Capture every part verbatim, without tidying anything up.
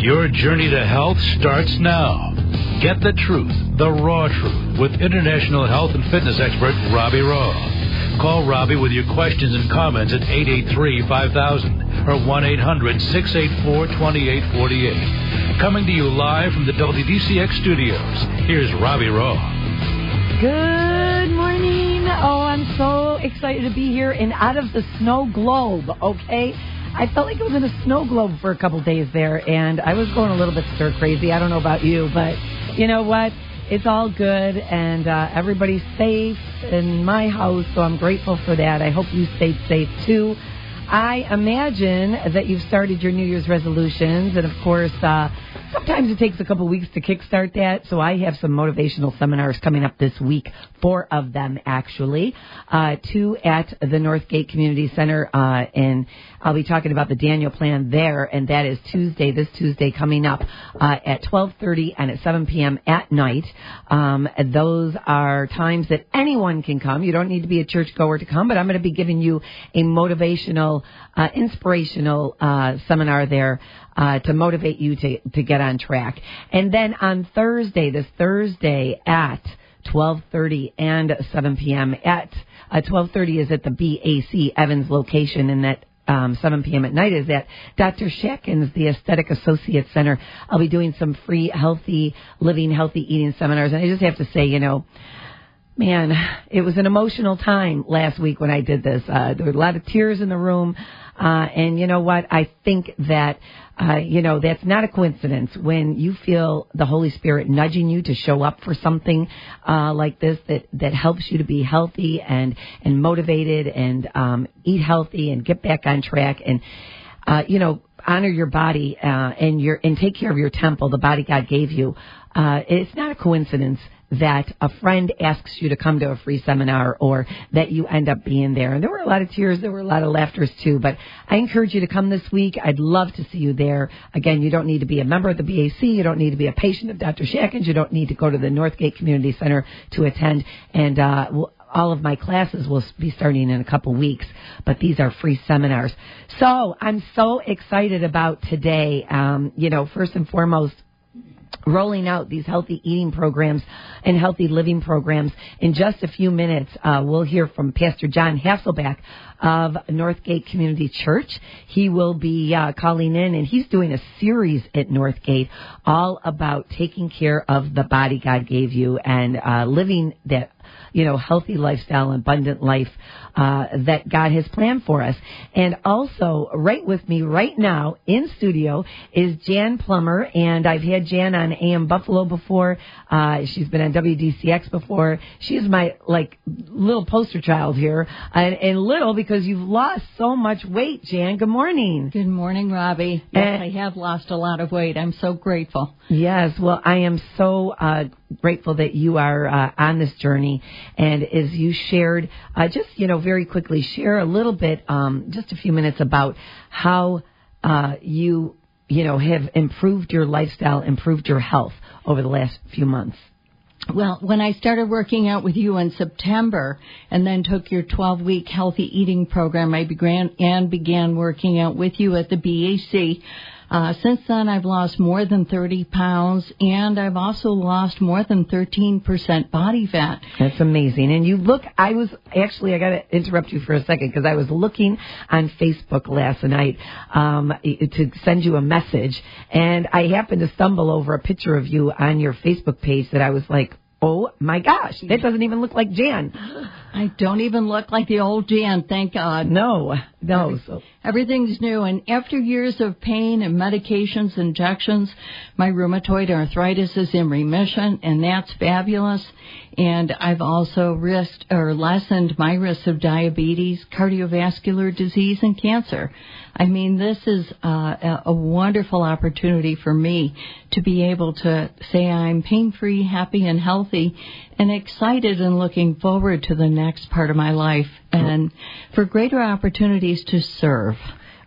Your journey to health starts now. Get the truth, the raw truth, with international health and fitness expert Robbie Raw. Call Robbie with your questions and comments at eight eight three, five thousand or one eight hundred, six eight four, two eight four eight. Coming to you live from the W D C X studios, here's Robbie Raw. Good morning. Oh, I'm so excited to be here and out of the snow globe, okay? I felt like I was in a snow globe for a couple days there, and I was going a little bit stir crazy. I don't know about you, but you know what? It's all good, and uh, everybody's safe in my house, so I'm grateful for that. I hope you stayed safe, too. I imagine that you've started your New Year's resolutions, and, of course, uh, sometimes it takes a couple weeks to kickstart that, so I have some motivational seminars coming up this week, four of them, actually, uh, two at the Northgate Community Center, uh, and I'll be talking about the Daniel Plan there, and that is Tuesday, this Tuesday coming up uh, at twelve thirty and at seven p.m. at night. Um, those are times that anyone can come. You don't need to be a churchgoer to come, but I'm going to be giving you a motivational, uh, inspirational uh, seminar there uh, to motivate you to, to get on track. And then on Thursday, this Thursday at twelve thirty and seven p.m. at uh, twelve thirty is at the B A C Evans location, and that Um, seven p.m. at night is at Doctor Shackins, the Aesthetic Associate Center. I'll be doing some free healthy living, healthy eating seminars. And I just have to say, you know, man, it was an emotional time last week when I did this. Uh, there were a lot of tears in the room. Uh, and you know what? I think that, uh, you know, that's not a coincidence when you feel the Holy Spirit nudging you to show up for something, uh, like this that, that helps you to be healthy and, and motivated and, um, eat healthy and get back on track and, uh, you know, honor your body, uh, and your, and take care of your temple, the body God gave you. Uh, it's not a coincidence that a friend asks you to come to a free seminar or that you end up being there. And there were a lot of tears. There were a lot of laughters, too. But I encourage you to come this week. I'd love to see you there. Again, you don't need to be a member of the B A C. You don't need to be a patient of Doctor Shackins. You don't need to go to the Northgate Community Center to attend. And uh, all of my classes will be starting in a couple weeks. But these are free seminars. So I'm so excited about today. Um, you know, first and foremost, rolling out these healthy eating programs and healthy living programs. In just a few minutes, uh, we'll hear from Pastor John Hasselback of Northgate Community Church. He will be uh, calling in, and he's doing a series at Northgate all about taking care of the body God gave you and uh, living that, you know, healthy lifestyle, abundant life uh, that God has planned for us. And also, right with me right now in studio is Jan Plummer, and I've had Jan on A M Buffalo before. Uh, she's been on W D C X before. She's my, like, little poster child here, and, and little because you've lost so much weight, Jan. Good morning. Good morning, Robbie. Yes, and I have lost a lot of weight. I'm so grateful. Yes, well, I am so uh, grateful that you are uh, on this journey. And as you shared, uh, just, you know, very quickly, share a little bit, um, just a few minutes about how uh, you, you know, have improved your lifestyle, improved your health over the last few months. Well, when I started working out with you in September and then took your twelve-week healthy eating program, I began and began working out with you at the B A C. Uh, since then, I've lost more than thirty pounds, and I've also lost more than thirteen percent body fat. That's amazing. And you look, I was, actually, I got to interrupt you for a second, because I was looking on Facebook last night um, to send you a message, and I happened to stumble over a picture of you on your Facebook page that I was like, oh, my gosh, that doesn't even look like Jan. I don't even look like the old Jan, thank God. No, no. Every, so. Everything's new. And after years of pain and medications, injections, my rheumatoid arthritis is in remission, and that's fabulous. And I've also risked or lessened my risk of diabetes, cardiovascular disease, and cancer. I mean, this is uh, a, a wonderful opportunity for me to be able to say I'm pain-free, happy, and healthy, and excited and looking forward to the next part of my life and for greater opportunities to serve.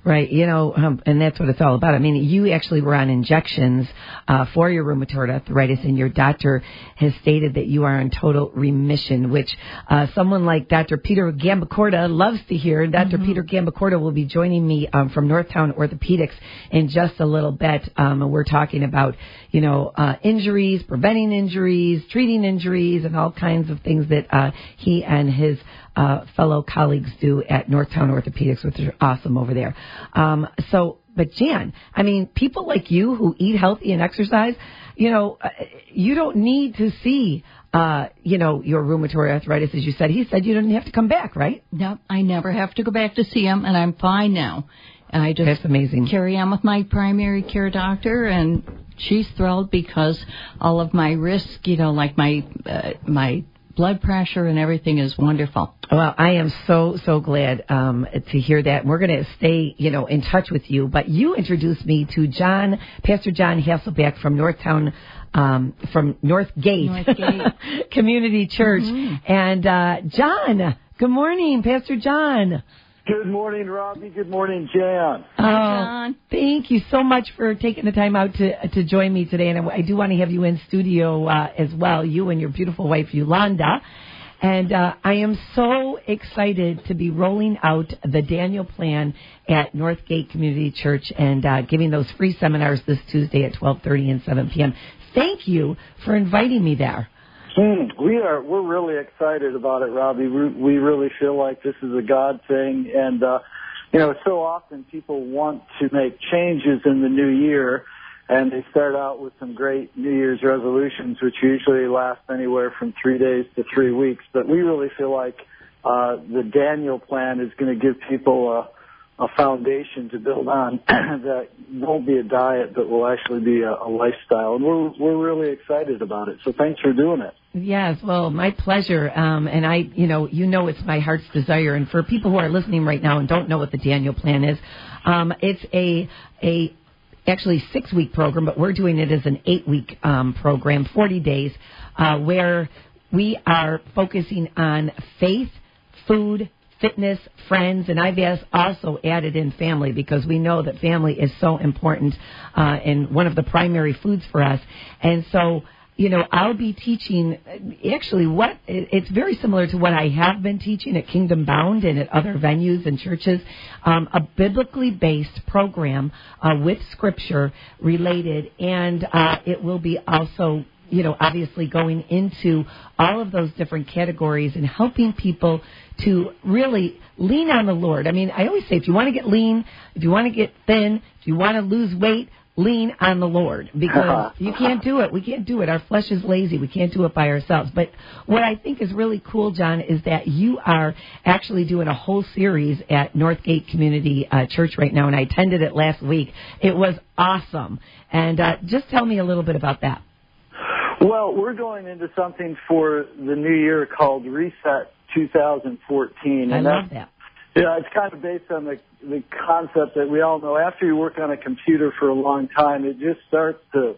Right, you know, um, and that's what it's all about. I mean, you actually were on injections uh, for your rheumatoid arthritis, and your doctor has stated that you are in total remission, which uh, someone like Doctor Peter Gambacorta loves to hear. Doctor Mm-hmm. Peter Gambacorta will be joining me um, from Northtown Orthopedics in just a little bit. Um, and we're talking about, you know, uh, injuries, preventing injuries, treating injuries, and all kinds of things that uh, he and his Uh, fellow colleagues do at Northtown Orthopedics, which are awesome over there. Um, so, but Jan, I mean, people like you who eat healthy and exercise, you know, uh, you don't need to see, uh, you know, your rheumatoid arthritis, as you said. He said you didn't have to come back, right? No, I never have to go back to see him, and I'm fine now. And I just That's amazing. carry on with my primary care doctor, and she's thrilled because all of my risk, you know, like my uh, my blood pressure and everything is wonderful. Well, I am so, so glad um, to hear that. We're going to stay, you know, in touch with you. But you introduced me to John, Pastor John Hasselbeck from Northtown, um, from Northgate, Northgate. Community Church. Mm-hmm. And uh, John, good morning, Pastor John. Good morning, Robbie. Good morning, Jan. Oh, John. Thank you so much for taking the time out to to join me today. And I, I do want to have you in studio uh, as well, you and your beautiful wife, Yolanda. And uh, I am so excited to be rolling out the Daniel Plan at Northgate Community Church and uh, giving those free seminars this Tuesday at twelve thirty and seven p.m. Thank you for inviting me there. Mm, we are, we're really excited about it, Robbie. We, we really feel like this is a God thing. And, uh, you know, so often people want to make changes in the new year, and they start out with some great New Year's resolutions, which usually last anywhere from three days to three weeks. But we really feel like uh, the Daniel Plan is going to give people a, a foundation to build on that won't be a diet, but will actually be a, a lifestyle. And we're we're really excited about it. So thanks for doing it. Yes, well, my pleasure. Um, and I, you know, you know, it's my heart's desire. And for people who are listening right now and don't know what the Daniel Plan is, um, it's a a actually six week program, but we're doing it as an eight week um, program, forty days, uh, where we are focusing on faith, food, fitness, friends, and I've also added in family because we know that family is so important uh, and one of the primary foods for us. And so, you know, I'll be teaching actually what it's very similar to what I have been teaching at Kingdom Bound and at other venues and churches, um, a biblically based program uh, with scripture related, and uh, it will be also, you know, obviously going into all of those different categories and helping people to really lean on the Lord. I mean, I always say if you want to get lean, if you want to get thin, if you want to lose weight, lean on the Lord, because you can't do it. We can't do it. Our flesh is lazy. We can't do it by ourselves. But what I think is really cool, John, is that you are actually doing a whole series at Northgate Community uh, Church right now, and I attended it last week. It was awesome. And uh, just tell me a little bit about that. Well, we're going into something for the new year called Reset twenty fourteen. I and love that. Yeah, it's kind of based on the the concept that we all know. After you work on a computer for a long time, it just starts to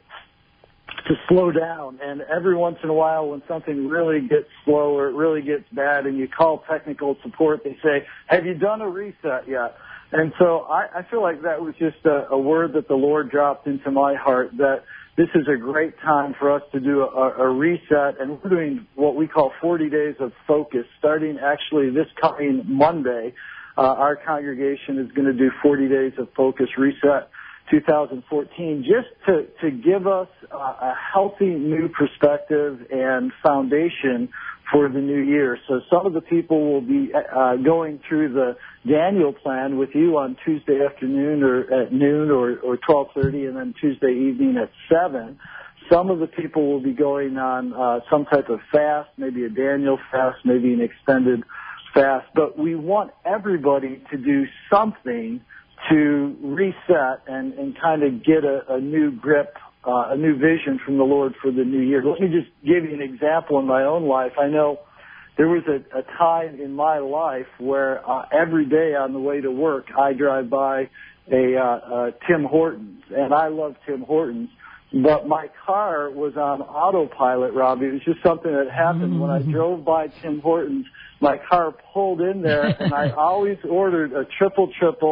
to slow down. And every once in a while, when something really gets slow or it really gets bad, and you call technical support, they say, "Have you done a reset yet?" And so I, I feel like that was just a, a word that the Lord dropped into my heart, that this is a great time for us to do a, a reset, and we're doing what we call forty days of focus, starting actually this coming Monday. Uh, our congregation is going to do forty days of focus reset twenty fourteen, just to, to give us uh, a healthy new perspective and foundation for the new year. So some of the people will be uh, going through the Daniel Plan with you on Tuesday afternoon or at noon or, or twelve thirty, and then Tuesday evening at seven. Some of the people will be going on uh, some type of fast, maybe a Daniel fast, maybe an extended fast. But we want everybody to do something to reset and, and kind of get a, a new grip, uh, a new vision from the Lord for the new year. Let me just give you an example in my own life. I know there was a, a time in my life where uh, every day on the way to work, I drive by a uh, uh, Tim Hortons, and I love Tim Hortons. But my car was on autopilot, Robbie. It was just something that happened. Mm-hmm. When I drove by Tim Hortons, my car pulled in there, and I always ordered a triple triple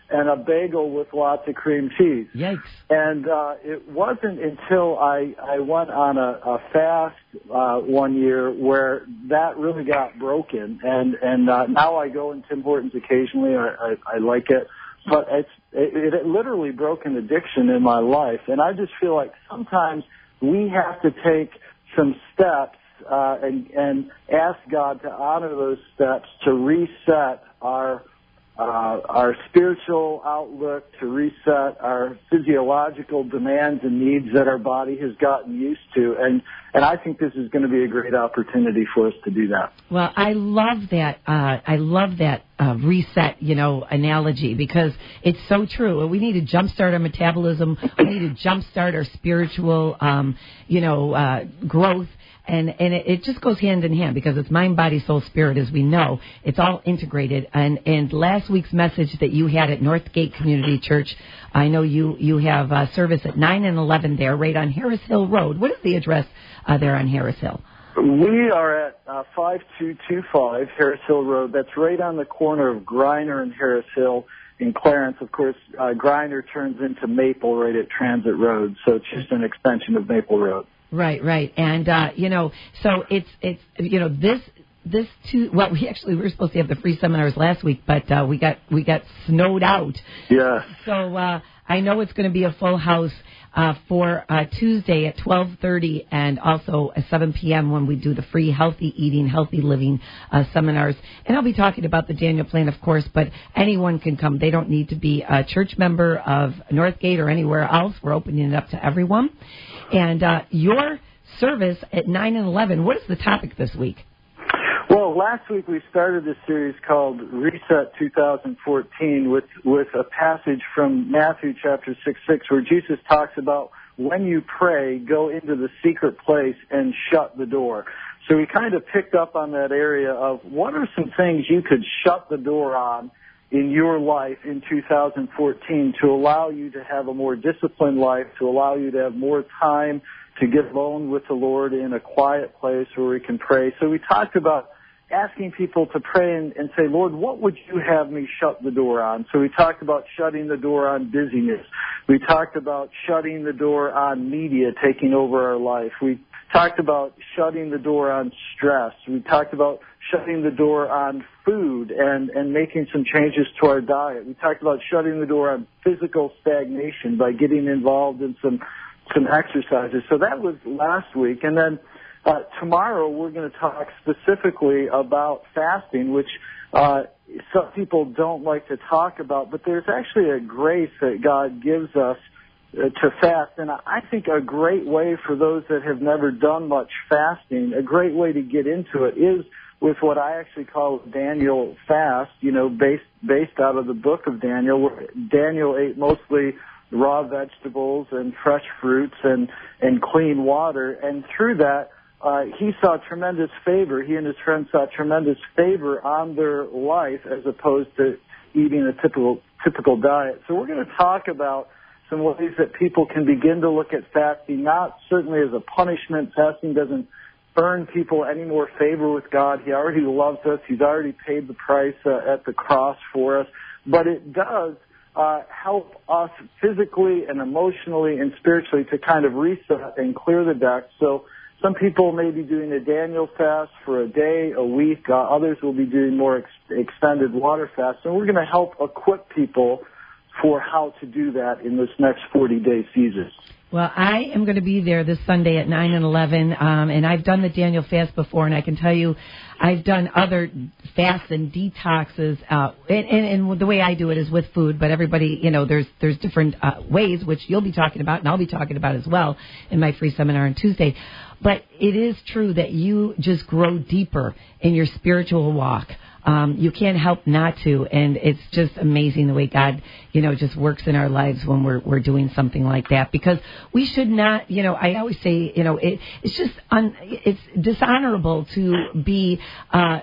and a bagel with lots of cream cheese. Yikes. And uh, it wasn't until I, I went on a, a fast uh, one year where that really got broken. And, and uh, now I go in Tim Hortons occasionally. I, I, I like it. But it's, it, it literally broke an addiction in my life. And I just feel like sometimes we have to take some steps uh, and, and ask God to honor those steps to reset our Uh, our spiritual outlook, to reset our physiological demands and needs that our body has gotten used to. And, and I think this is going to be a great opportunity for us to do that. Well, I love that. Uh, I love that uh, reset, you know, analogy, because it's so true. We need to jumpstart our metabolism. We need to jumpstart our spiritual, um, you know, uh, growth. And, and it, it just goes hand in hand, because it's mind, body, soul, spirit, as we know. It's all integrated. And, and last week's message that you had at Northgate Community Church, I know you, you have uh, service at nine and eleven there, right on Harris Hill Road. What is the address uh, there on Harris Hill? We are at uh, five two two five Harris Hill Road. That's right on the corner of Griner and Harris Hill in Clarence. Of course, uh, Griner turns into Maple right at Transit Road, so it's just an extension of Maple Road. Right, right. And, uh, you know, so it's, it's, you know, this, this two, well, we actually, we were supposed to have the free seminars last week, but, uh, we got, we got snowed out. Yeah. So, uh, I know it's going to be a full house, uh, for, uh, Tuesday at twelve thirty and also at seven p.m. when we do the free healthy eating, healthy living, uh, seminars. And I'll be talking about the Daniel Plan, of course, but anyone can come. They don't need to be a church member of Northgate or anywhere else. We're opening it up to everyone. And uh, your service at nine and eleven, what is the topic this week? Well, last week we started this series called Reset twenty fourteen with, with a passage from Matthew chapter six six where Jesus talks about when you pray, go into the secret place and shut the door. So we kind of picked up on that area of what are some things you could shut the door on in your life in two thousand fourteen to allow you to have a more disciplined life, to allow you to have more time to get alone with the Lord in a quiet place where we can pray. So we talked about asking people to pray and, and say, Lord, what would you have me shut the door on? So we talked about shutting the door on busyness. We talked about shutting the door on media taking over our life. We talked about shutting the door on stress. We talked about shutting the door on food and, and making some changes to our diet. We talked about shutting the door on physical stagnation by getting involved in some some exercises. So that was last week. And then uh, tomorrow we're going to talk specifically about fasting, which uh, some people don't like to talk about, but there's actually a grace that God gives us uh, to fast. And I think a great way for those that have never done much fasting, a great way to get into it is with what I actually call Daniel fast, you know, based based out of the book of Daniel, where Daniel ate mostly raw vegetables and fresh fruits and, and clean water. And through that, uh, he saw tremendous favor. He and his friends saw tremendous favor on their life as opposed to eating a typical typical diet. So we're going to talk about some ways that people can begin to look at fasting, not certainly as a punishment. Fasting doesn't earn people any more favor with God. He already loves us. He's already paid the price uh, at the cross for us. But it does uh, help us physically and emotionally and spiritually to kind of reset and clear the decks. So some people may be doing a Daniel fast for a day, a week. Uh, others will be doing more ex- extended water fast. And we're going to help equip people for how to do that in this next forty-day season. Well, I am going to be there this Sunday at nine and eleven, um, and I've done the Daniel fast before, and I can tell you I've done other fasts and detoxes, uh, and, and, and the way I do it is with food, but everybody, you know, there's there's different uh, ways, which you'll be talking about, and I'll be talking about as well in my free seminar on Tuesday. But it is true that you just grow deeper in your spiritual walk. Um, you can't help not to, and it's just amazing the way God, you know, just works in our lives when we're we're doing something like that. Because we should not, you know, I always say, you know, it, it's just un, it's dishonorable to be, uh,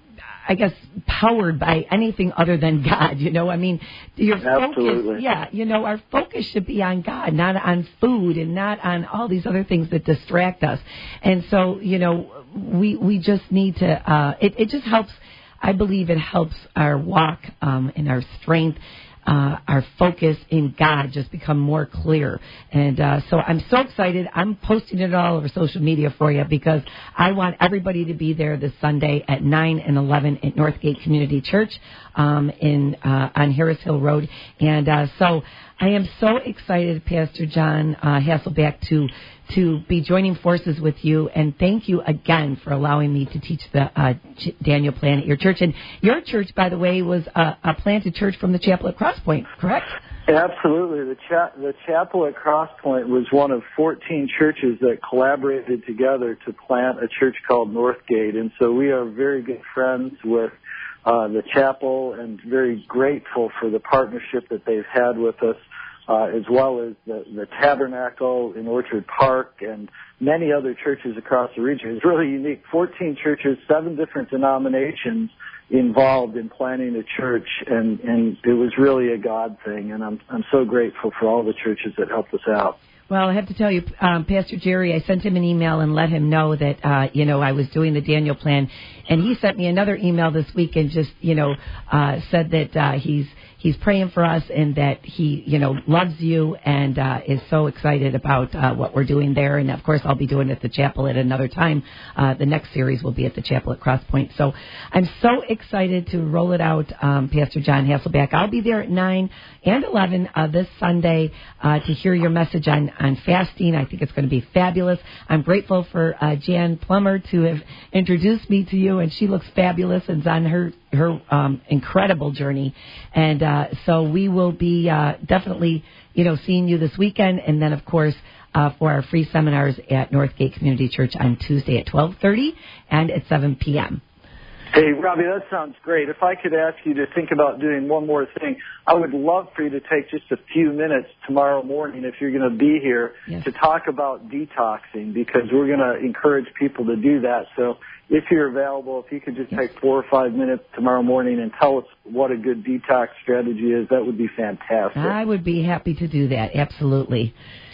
I guess, powered by anything other than God. You know, I mean, your Absolutely. focus, yeah, you know, our focus should be on God, not on food and not on all these other things that distract us. And so, you know, we we just need to. Uh, it it just helps. I believe it helps our walk um, and our strength uh, our focus in God just become more clear. And uh, so I'm so excited. I'm posting it all over social media for you because I want everybody to be there this Sunday at nine and eleven at Northgate Community Church um, in uh, on Harris Hill Road. And uh, so I am so excited, Pastor John uh, Hasselbeck, to to be joining forces with you. And thank you again for allowing me to teach the uh, Daniel plan at your church. And your church, by the way, was a, a planted church from the chapel at Crosspoint, correct? Absolutely. The, cha- the chapel at Crosspoint was one of fourteen churches that collaborated together to plant a church called Northgate. And so we are very good friends with uh, the chapel and very grateful for the partnership that they've had with us. Uh, as well as the, the Tabernacle in Orchard Park and many other churches across the region. It's really unique. fourteen churches, seven different denominations involved in planning a church, and, and it was really a God thing, and I'm, I'm so grateful for all the churches that helped us out. Well, I have to tell you, um, Pastor Jerry, I sent him an email and let him know that, uh, you know, I was doing the Daniel plan. And he sent me another email this week and just, you know, uh, said that uh, he's he's praying for us and that he, you know, loves you and uh, is so excited about uh, what we're doing there. And, of course, I'll be doing it at the chapel at another time. Uh, the next series will be at the chapel at Crosspoint. So I'm so excited to roll it out, um, Pastor John Hasselbeck. I'll be there at nine and eleven uh, this Sunday uh, to hear your message on, on fasting. I think it's going to be fabulous. I'm grateful for uh, Jan Plummer to have introduced me to you, and she looks fabulous and is on her her um, incredible journey. And uh, so we will be uh, definitely, you know, seeing you this weekend. And then, of course, uh, for our free seminars at Northgate Community Church on Tuesday at twelve thirty and at seven p.m. Hey, Robbie, that sounds great. If I could ask you to think about doing one more thing, I would love for you to take just a few minutes tomorrow morning, if you're going to be here, yes, to talk about detoxing, because we're going to encourage people to do that. So if you're available, if you could just take four or five minutes tomorrow morning and tell us what a good detox strategy is, that would be fantastic. I would be happy to do that. Absolutely.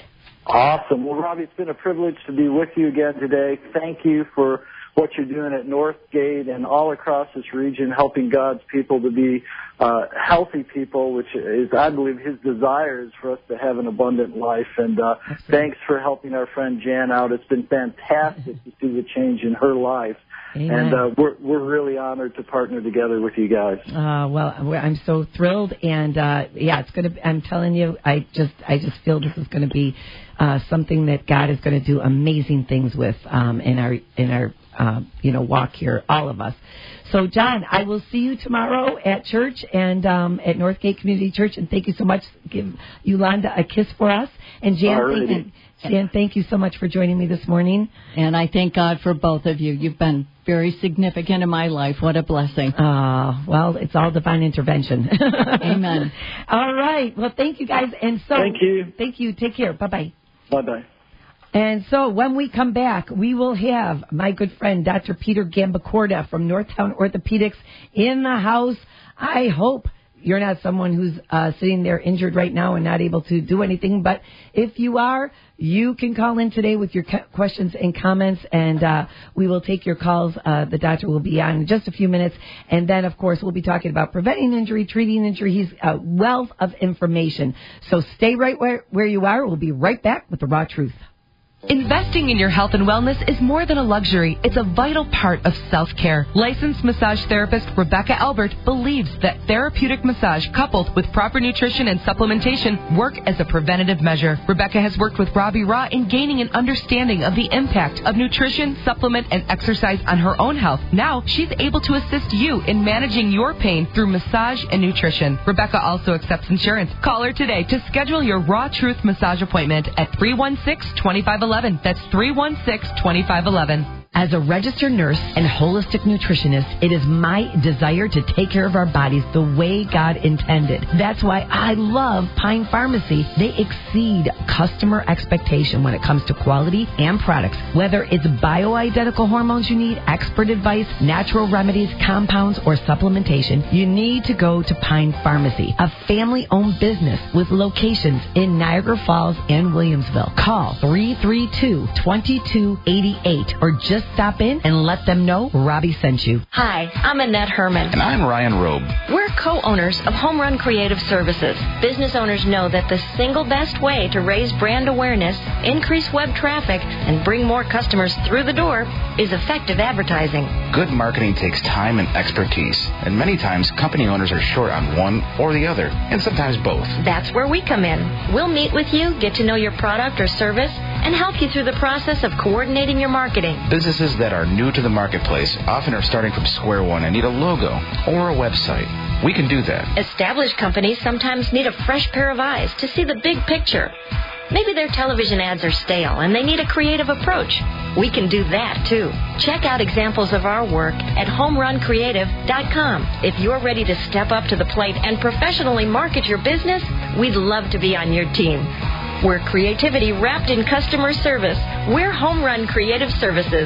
Awesome. Well, Robbie, it's been a privilege to be with you again today. Thank you for what you're doing at Northgate and all across this region, helping God's people to be uh, healthy people, which is, I believe, his desire is for us to have an abundant life. And uh, thanks for helping our friend Jan out. It's been fantastic to see the change in her life. Amen. And uh, we're we're really honored to partner together with you guys. Uh, well, I'm so thrilled, and uh, yeah, it's gonna. I'm telling you, I just I just feel this is going to be uh, something that God is going to do amazing things with um, in our in our uh, you know walk here, all of us. So, John, I will see you tomorrow at church and um, at Northgate Community Church, and thank you so much. Give Yolanda a kiss for us, and Jan, thank, Jan, thank you so much for joining me this morning. And I thank God for both of you. You've been very significant in my life. What a blessing. Uh, well, it's all divine intervention. Amen. All right. Well, thank you, guys. And so, thank you. Thank you. Take care. Bye-bye. Bye-bye. And so when we come back, we will have my good friend, Doctor Peter Gambacorda from Northtown Orthopedics in the house. I hope you're not someone who's uh, sitting there injured right now and not able to do anything. But if you are, you can call in today with your questions and comments, and uh, we will take your calls. Uh, the doctor will be on in just a few minutes. And then, of course, we'll be talking about preventing injury, treating injury. He's a wealth of information. So stay right where, where you are. We'll be right back with the Raw Truth. Investing in your health and wellness is more than a luxury. It's a vital part of self-care. Licensed massage therapist Rebecca Albert believes that therapeutic massage coupled with proper nutrition and supplementation work as a preventative measure. Rebecca has worked with Robbie Raw in gaining an understanding of the impact of nutrition, supplement, and exercise on her own health. Now, she's able to assist you in managing your pain through massage and nutrition. Rebecca also accepts insurance. Call her today to schedule your Raw Truth massage appointment at three one six, two five one one. That's three one six, two five one one. As a registered nurse and holistic nutritionist, it is my desire to take care of our bodies the way God intended. That's why I love Pine Pharmacy. They exceed customer expectation when it comes to quality and products. Whether it's bioidentical hormones you need, expert advice, natural remedies, compounds, or supplementation, you need to go to Pine Pharmacy, a family-owned business with locations in Niagara Falls and Williamsville. Call three three two, two two eight eight or just just stop in and let them know Robbie sent you. Hi, I'm Annette Herman. And I'm Ryan Robe. We're co-owners of Home Run Creative Services. Business owners know that the single best way to raise brand awareness, increase web traffic, and bring more customers through the door is effective advertising. Good marketing takes time and expertise, and many times company owners are short on one or the other, and sometimes both. That's where we come in. We'll meet with you, get to know your product or service, and help you through the process of coordinating your marketing. Businesses that are new to the marketplace often are starting from square one and need a logo or a website. We can do that. Established companies sometimes need a fresh pair of eyes to see the big picture. Maybe their television ads are stale and they need a creative approach. We can do that, too. Check out examples of our work at home run creative dot com. If you're ready to step up to the plate and professionally market your business, we'd love to be on your team. We're creativity wrapped in customer service. We're Home Run Creative Services.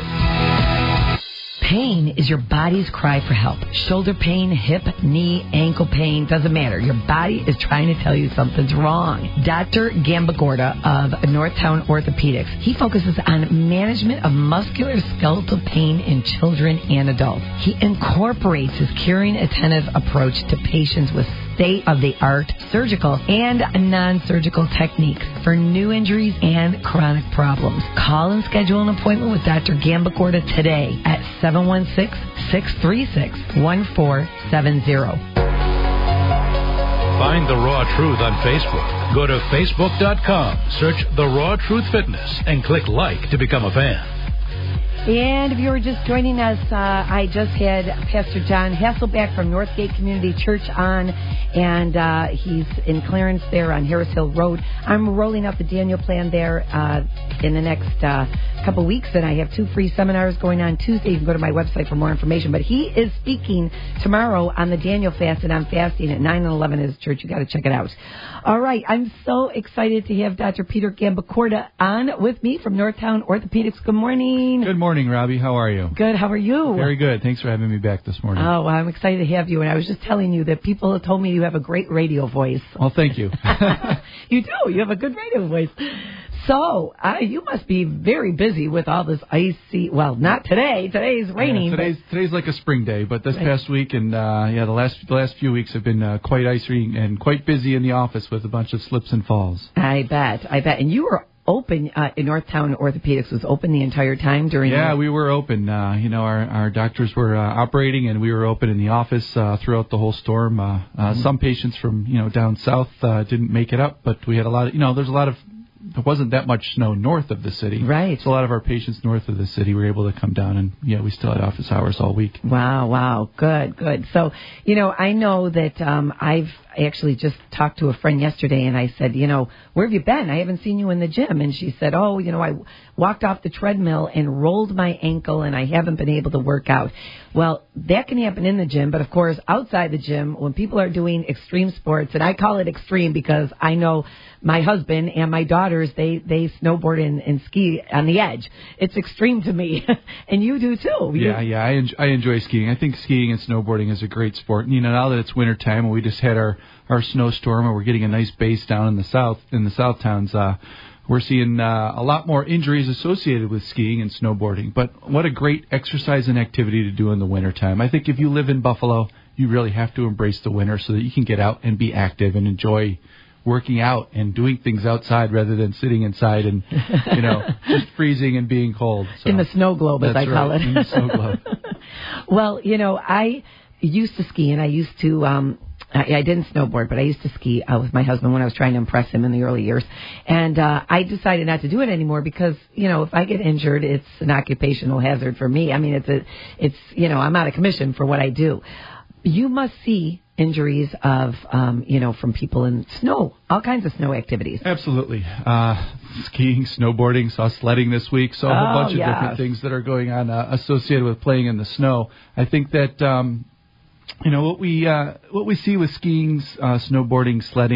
Pain is your body's cry for help. Shoulder pain, hip, knee, ankle pain, doesn't matter. Your body is trying to tell you something's wrong. Doctor Gambagorda of Northtown Orthopedics, he focuses on management of musculoskeletal pain in children and adults. He incorporates his caring, attentive approach to patients with state-of-the-art surgical and non-surgical techniques for new injuries and chronic problems. Call and schedule an appointment with Doctor Gambagorda today at seven one six, six three six, one four seven zero. Find The Raw Truth on Facebook. Go to facebook dot com, search The Raw Truth Fitness, and click like to become a fan. And if you were just joining us, uh, I just had Pastor John Hasselback from Northgate Community Church on, and uh, he's in Clarence there on Harris Hill Road. I'm rolling out the Daniel Plan there uh, in the next uh, couple weeks, and I have two free seminars going on Tuesday. You can go to my website for more information. But he is speaking tomorrow on the Daniel Fast, and I'm fasting at nine and eleven at his church. You got to check it out. All right, I'm so excited to have Doctor Peter Gambagorda on with me from Northtown Orthopedics. Good morning. Good morning. Morning, Robbie. How are you? Good. How are you? Very good. Thanks for having me back this morning. Oh, well, I'm excited to have you. And I was just telling you that people have told me you have a great radio voice. Well, thank you. You do. You have a good radio voice. So uh, you must be very busy with all this icy. Well, not today. Today's raining. Yeah, today's but... today's like a spring day, but this right. past week and uh, yeah, the last the last few weeks have been uh, quite icy and quite busy in the office with a bunch of slips and falls. I bet. I bet. And you were open uh, in Northtown Orthopedics was open the entire time during. Yeah, the... we were open. Uh, you know, our our doctors were uh, operating, and we were open in the office uh, throughout the whole storm. Uh, uh, mm-hmm. Some patients from you know down south uh, didn't make it up, but we had a lot of you know. There's a lot of. There wasn't that much snow north of the city. Right. So a lot of our patients north of the city were able to come down, and, yeah, we still had office hours all week. Wow, wow. Good, good. So, you know, I know that um, I've actually just talked to a friend yesterday, and I said, you know, where have you been? I haven't seen you in the gym. And she said, oh, you know, I walked off the treadmill and rolled my ankle, and I haven't been able to work out. Well, that can happen in the gym, but, of course, outside the gym, when people are doing extreme sports, and I call it extreme because I know my husband and my daughters, they, they snowboard and, and ski on the edge. It's extreme to me, and you do, too. You... Yeah, yeah, I, en- I enjoy skiing. I think skiing and snowboarding is a great sport. And, you know, now that it's wintertime and we just had our, our snowstorm and we're getting a nice base down in the south, in the south towns, uh, we're seeing uh, a lot more injuries associated with skiing and snowboarding. But what a great exercise and activity to do in the wintertime. I think if you live in Buffalo, you really have to embrace the winter so that you can get out and be active and enjoy working out and doing things outside rather than sitting inside and, you know, just freezing and being cold. So, in the snow globe, as I right, call it. In the snow globe. Well, you know, I used to ski, and I used to, um, I, I didn't snowboard, but I used to ski uh, with my husband when I was trying to impress him in the early years. And uh, I decided not to do it anymore because, you know, if I get injured, it's an occupational hazard for me. I mean, it's, a, it's you know, I'm out of commission for what I do. You must see injuries of, um, you know, from people in snow, all kinds of snow activities. Absolutely. Uh, skiing, snowboarding, saw sledding this week, saw a whole oh, bunch of yes. different things that are going on uh, associated with playing in the snow. I think that, um, you know, what we uh, what we see with skiing, uh, snowboarding, sledding,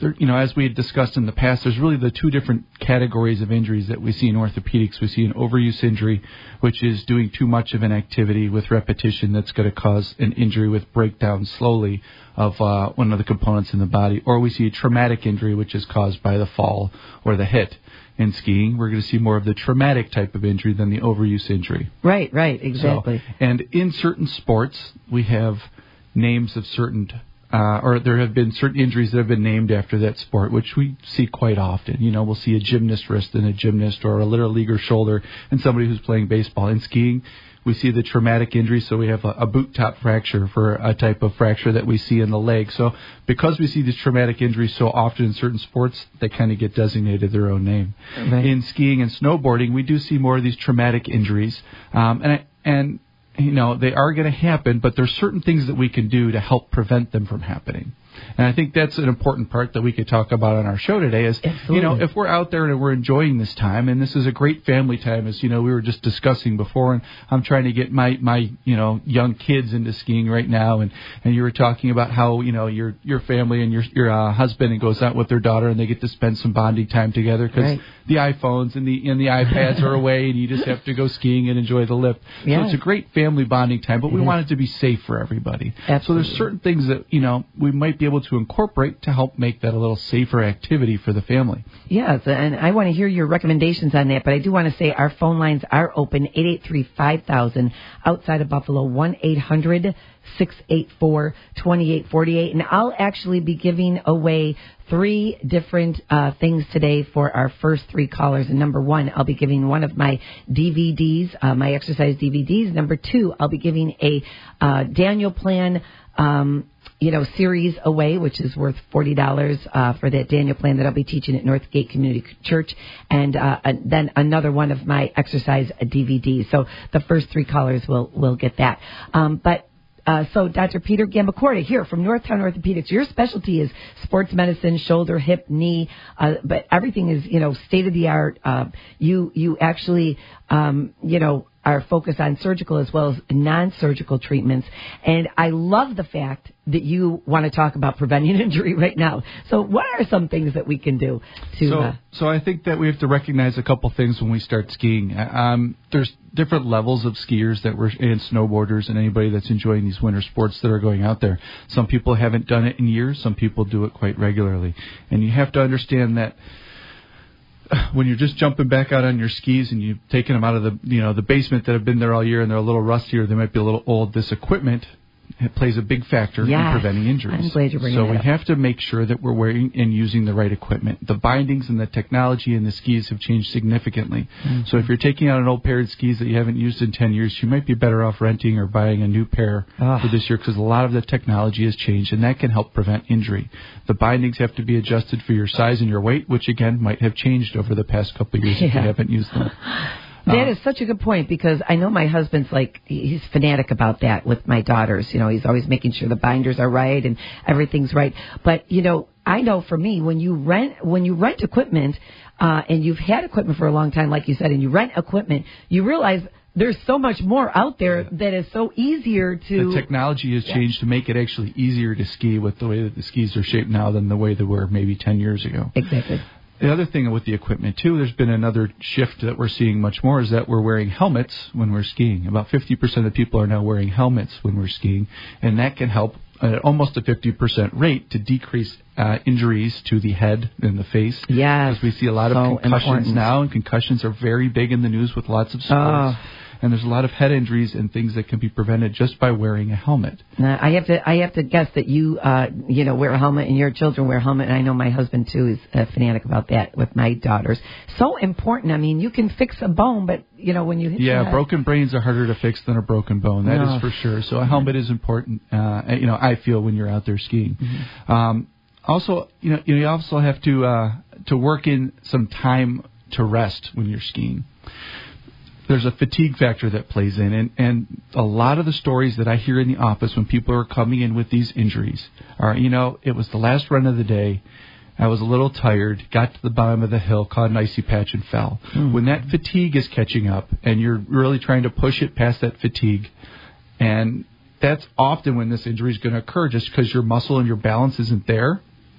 there, you know, as we had discussed in the past, there's really the two different categories of injuries that we see in orthopedics. We see an overuse injury, which is doing too much of an activity with repetition that's going to cause an injury with breakdown slowly of uh, one of the components in the body. Or we see a traumatic injury, which is caused by the fall or the hit. In skiing, we're going to see more of the traumatic type of injury than the overuse injury. Right, right, exactly. So, and in certain sports, we have names of certain, uh, or there have been certain injuries that have been named after that sport, which we see quite often. You know, we'll see a gymnast wrist and a gymnast, or a little leaguer shoulder and somebody who's playing baseball. In skiing, we see the traumatic injury, so we have a, a boot top fracture for a type of fracture that we see in the leg. So because we see these traumatic injuries so often in certain sports, they kind of get designated their own name. Right. In skiing and snowboarding, we do see more of these traumatic injuries. Um, and, and, you know, they are going to happen, but there's certain things that we can do to help prevent them from happening. And I think that's an important part that we could talk about on our show today is, Absolutely. you know, if we're out there and we're enjoying this time, and this is a great family time, as, you know, we were just discussing before, and I'm trying to get my, my you know, young kids into skiing right now, and, and you were talking about how, you know, your your family and your your uh, husband and goes out with their daughter, and they get to spend some bonding time together because right. the iPhones and the and the iPads are away, and you just have to go skiing and enjoy the lift. Yeah. So it's a great family bonding time, but we mm-hmm. want it to be safe for everybody. Absolutely. So there's certain things that, you know, we might be able to incorporate to help make that a little safer activity for the family. Yes, and I want to hear your recommendations on that, but I do want to say our phone lines are open, eight eight three, five thousand, outside of Buffalo, one eight hundred, six eight four, two eight four eight, and I'll actually be giving away three different uh, things today for our first three callers. And number one, I'll be giving one of my D V Ds, uh, my exercise D V Ds. Number two, I'll be giving a uh, Daniel Plan um you know, series away, which is worth forty dollars uh, for that Daniel Plan that I'll be teaching at Northgate Community Church, and uh, then another one of my exercise D V Ds. So the first three callers will will get that. Um, but Uh, so Doctor Peter Gambacorta here from Northtown Orthopedics. Your specialty is sports medicine, shoulder, hip, knee, uh, but everything is, you know, state of the art. Uh, you, you actually, um, you know, are focused on surgical as well as non-surgical treatments. And I love the fact that you want to talk about preventing injury right now. So what are some things that we can do to... So, uh, so I think that we have to recognize a couple things when we start skiing. Um, there's different levels of skiers that we're and snowboarders and anybody that's enjoying these winter sports that are going out there. Some people haven't done it in years. Some people do it quite regularly. And you have to understand that when you're just jumping back out on your skis and you've taken them out of the, you know, the basement that have been there all year and they're a little rusty or they might be a little old, this equipment, it plays a big factor yes. in preventing injuries. I'm glad you're bringing so that we up. have to make sure that we're wearing and using the right equipment. The bindings and the technology in the skis have changed significantly. Mm-hmm. So if you're taking out an old pair of skis that you haven't used in ten years, you might be better off renting or buying a new pair oh. for this year because a lot of the technology has changed, and that can help prevent injury. The bindings have to be adjusted for your size and your weight, which, again, might have changed over the past couple of years yeah. if you haven't used them. That is such a good point because I know my husband's like, he's fanatic about that with my daughters. You know, he's always making sure the binders are right and everything's right. But, you know, I know for me, when you rent, when you rent equipment, uh, and you've had equipment for a long time, like you said, and you rent equipment, you realize there's so much more out there yeah. that is so easier to... The technology has yeah. changed to make it actually easier to ski with the way that the skis are shaped now than the way they were maybe ten years ago. Exactly. The other thing with the equipment, too, there's been another shift that we're seeing much more is that we're wearing helmets when we're skiing. About fifty percent of people are now wearing helmets when we're skiing, and that can help at almost a fifty percent rate to decrease uh, injuries to the head and the face. Yes. Because we see a lot so of concussions important. now, and concussions are very big in the news with lots of sports. Oh. And there's a lot of head injuries and things that can be prevented just by wearing a helmet. Now, I have to I have to guess that you uh you know wear a helmet and your children wear a helmet, and I know my husband too is a fanatic about that with my daughters. So important. I mean, you can fix a bone, but you know when you hit yeah, your broken brains are harder to fix than a broken bone. That no. is for sure. So a helmet is important. Uh, you know, I feel when you're out there skiing. Mm-hmm. Um, also, you know, you also have to uh, to work in some time to rest when you're skiing. There's a fatigue factor that plays in, and, and a lot of the stories that I hear in the office when people are coming in with these injuries are, you know, it was the last run of the day, I was a little tired, got to the bottom of the hill, caught an icy patch, and fell. Mm. When that fatigue is catching up, and you're really trying to push it past that fatigue, and that's often when this injury is going to occur, just because your muscle and your balance isn't there.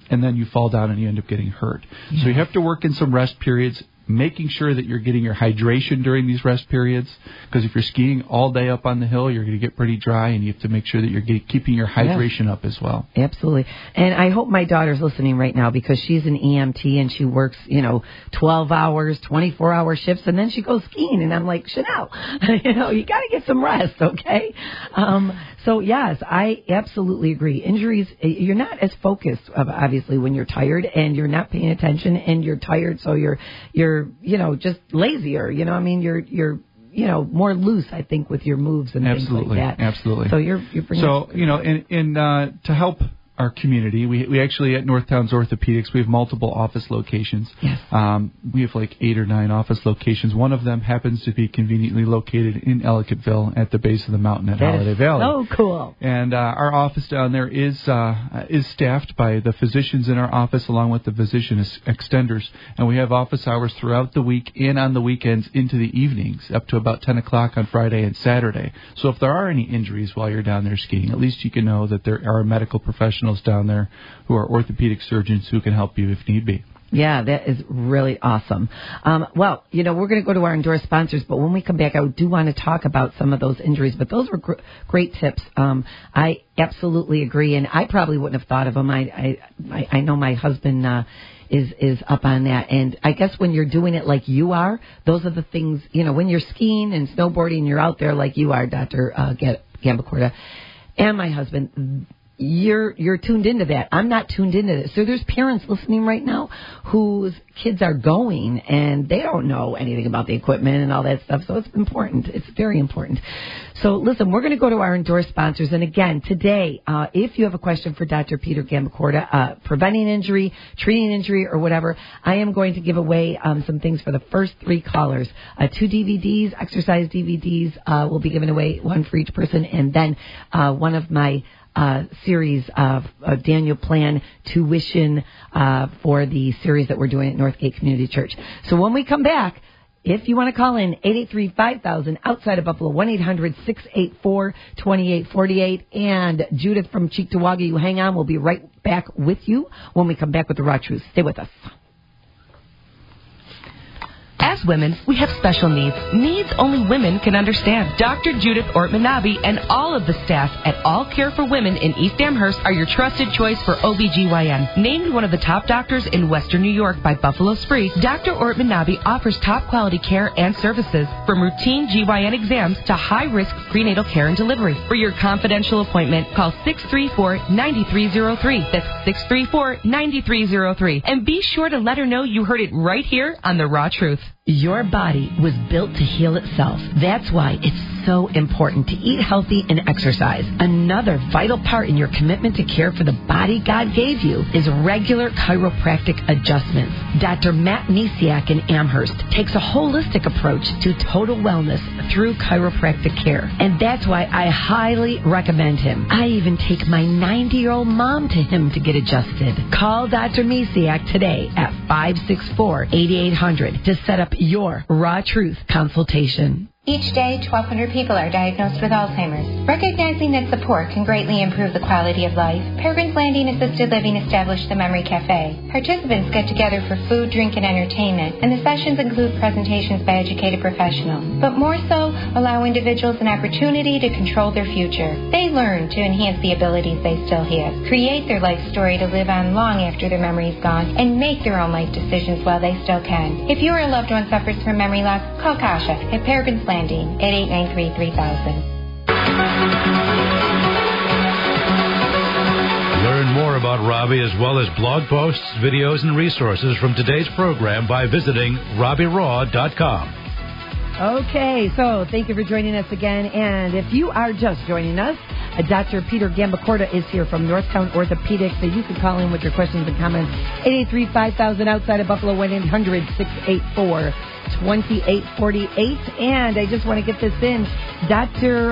and then you fall down and you end up getting hurt. Yeah. So you have to work in some rest periods, making sure that you're getting your hydration during these rest periods, because if you're skiing all day up on the hill, you're going to get pretty dry, and you have to make sure that you're getting, keeping your hydration yes. up as well. Absolutely. And I hope my daughter's listening right now, because she's an E M T and she works, you know, twelve hours, twenty-four hour shifts, and then she goes skiing, and I'm like, Chanel, you know, you got to get some rest, okay? Um, so, yes, I absolutely agree. Injuries, you're not as focused, obviously, when you're tired, and you're not paying attention, and you're tired, so you're you're you know, just lazier. You know, I mean, you're, you're, you know, more loose, I think, with your moves and absolutely, things like that. Absolutely. So you're, you're bringing. So, you know, in, in, uh, to help our community, we we actually at Northtowns Orthopedics, we have multiple office locations. Yes. Um, we have like eight or nine office locations. One of them happens to be conveniently located in Ellicottville at the base of the mountain at that Holiday is Valley. Oh, cool. And uh, our office down there is uh, is staffed by the physicians in our office along with the physician ex- extenders. And we have office hours throughout the week and on the weekends into the evenings up to about ten o'clock on Friday and Saturday. So if there are any injuries while you're down there skiing, at least you can know that there are medical professionals down there who are orthopedic surgeons who can help you if need be. Yeah, that is really awesome. Um, well, you know, we're going to go to our endorsed sponsors, but when we come back, I do want to talk about some of those injuries. But those were gr- great tips. Um, I absolutely agree, and I probably wouldn't have thought of them. I I, I know my husband uh, is is up on that, and I guess when you're doing it like you are, those are the things. You know, when you're skiing and snowboarding, you're out there like you are, Doctor Uh, Gambacorta, and my husband. You're you're tuned into that. I'm not tuned into this. So there's parents listening right now whose kids are going and they don't know anything about the equipment and all that stuff. So it's important. It's very important. So listen, we're going to go to our endorsed sponsors. And again, today, uh, if you have a question for Doctor Peter Gambacorta, uh, preventing injury, treating injury, or whatever, I am going to give away um, some things for the first three callers. Uh, two D V Ds, exercise D V Ds uh, will be given away, one for each person, and then uh, one of my Uh, series of uh, Daniel Plan tuition uh, for the series that we're doing at Northgate Community Church. So when we come back, if you want to call in, eight eight three, five thousand, outside of Buffalo, one eight hundred, six eight four, two eight four eight. And Judith from Cheektowaga, you hang on. We'll be right back with you when we come back with the Raw Truth. Stay with us. As women, we have special needs. Needs only women can understand. Doctor Judith Ortmanabe and all of the staff at All Care for Women in East Amherst are your trusted choice for O B G Y N. Named one of the top doctors in Western New York by Buffalo Spree, Doctor Ortmanabe offers top quality care and services from routine G Y N exams to high-risk prenatal care and delivery. For your confidential appointment, call six three four, nine three zero three. That's six three four, nine three zero three. And be sure to let her know you heard it right here on The Raw Truth. Your body was built to heal itself. That's why it's so important to eat healthy and exercise. Another vital part in your commitment to care for the body God gave you is regular chiropractic adjustments. Doctor Matt Misiak in Amherst takes a holistic approach to total wellness through chiropractic care. And that's why I highly recommend him. I even take my ninety-year-old mom to him to get adjusted. Call Doctor Misiak today at five six four, eight eight hundred to set up your Raw Truth consultation. Each day, twelve hundred people are diagnosed with Alzheimer's. Recognizing that support can greatly improve the quality of life, Peregrine's Landing Assisted Living established the Memory Cafe. Participants get together for food, drink, and entertainment, and the sessions include presentations by educated professionals. But more so, allow individuals an opportunity to control their future. They learn to enhance the abilities they still have, create their life story to live on long after their memory is gone, and make their own life decisions while they still can. If you or a loved one suffers from memory loss, call Kasha at Peregrine's Landing at eight nine three, three thousand. Learn more about Robbie as well as blog posts, videos, and resources from today's program by visiting robbie raw dot com. Okay, so thank you for joining us again. And if you are just joining us, uh, Doctor Peter Gambacorta is here from Northtown Orthopedics. So you can call in with your questions and comments. eight eight three, five thousand, outside of Buffalo, one eight hundred, six eight four, two eight four eight. And I just want to get this in. Doctor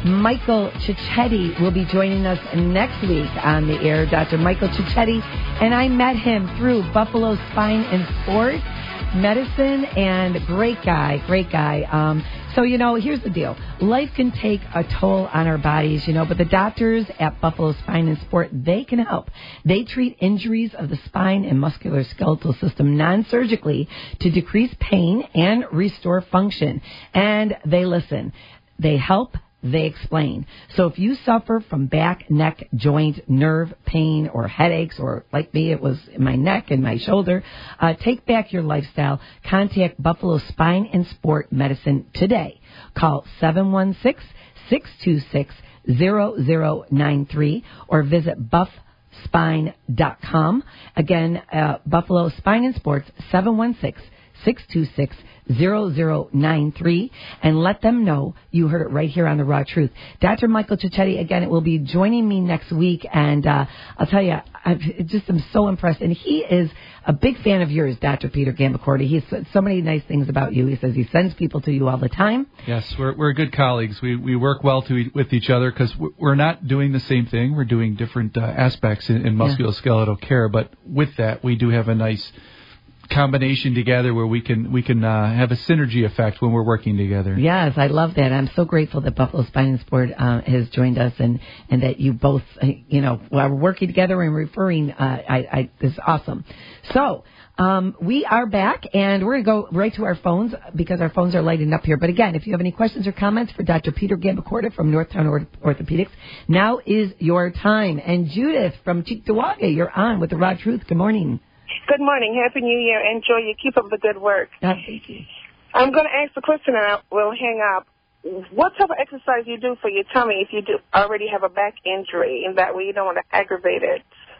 Michael Cicchetti will be joining us next week on the air. Doctor Michael Cicchetti, and I met him through Buffalo Spine and Sport Medicine, and great guy, great guy. Um, so, you know, here's the deal. Life can take a toll on our bodies, you know, but the doctors at Buffalo Spine and Sport, they can help. They treat injuries of the spine and musculoskeletal system non-surgically to decrease pain and restore function. And they listen. They help. They explain. So if you suffer from back, neck, joint, nerve pain, or headaches, or like me, it was in my neck and my shoulder, uh, take back your lifestyle. Contact Buffalo Spine and Sport Medicine today. Call seven one six, six two six, zero zero nine three or visit buff spine dot com. Again, uh, Buffalo Spine and Sports, seven one six, six two six, zero zero nine three, and let them know you heard it right here on The Raw Truth. Doctor Michael Cicchetti, again, will be joining me next week, and uh, I'll tell you, I just am so impressed. And he is a big fan of yours, Doctor Peter Gambacorti. He said so many nice things about you. He says he sends people to you all the time. Yes, we're we're good colleagues. We we work well to, with each other because we're not doing the same thing. We're doing different uh, aspects in, in musculoskeletal yeah. care, but with that, we do have a nice combination together where we can we can uh, have a synergy effect when we're working together. Yes, I love that. I'm so grateful that Buffalo Spine and Sport uh, has joined us, and, and that you both, uh, you know, are working together and referring. Uh, I, I, is awesome. So um, we are back, and we're going to go right to our phones because our phones are lighting up here. But again, if you have any questions or comments for Doctor Peter Gambacorti from Northtown Orth- Orthopedics, now is your time. And Judith from Cheektowaga, you're on with the Raw Truth. Good morning. Good morning. Happy New Year. Enjoy you. Keep up the good work. Oh, thank you. I'm going to ask the question and I will hang up. What type of exercise you do for your tummy if you do already have a back injury, and that way you don't want to aggravate it?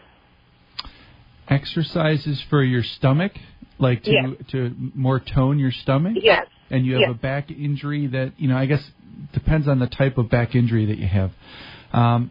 Exercises for your stomach, like to yes. to more tone your stomach? Yes. And you have yes. a back injury that, you know, I guess depends on the type of back injury that you have. Um,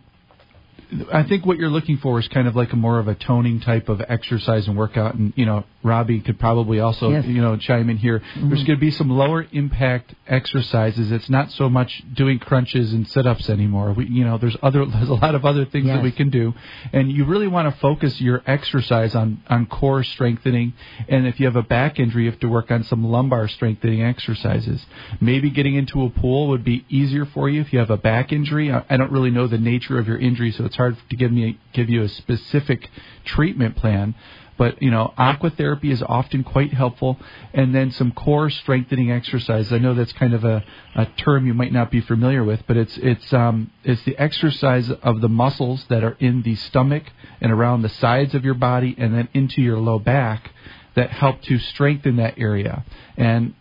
I think what you're looking for is kind of like a more of a toning type of exercise and workout. And, you know, Robbie could probably also, yes. you know, chime in here. Mm-hmm. There's going to be some lower impact exercises. It's not so much doing crunches and sit-ups anymore. We, you know, there's other, there's a lot of other things yes. that we can do. And you really want to focus your exercise on, on core strengthening. And if you have a back injury, you have to work on some lumbar strengthening exercises. Maybe getting into a pool would be easier for you if you have a back injury. I, I don't really know the nature of your injury, so it's hard to give me give you a specific treatment plan, but you know, aqua therapy is often quite helpful, and then some core strengthening exercise. I know that's kind of a, a term you might not be familiar with, but it's it's um it's the exercise of the muscles that are in the stomach and around the sides of your body and then into your low back that help to strengthen that area. And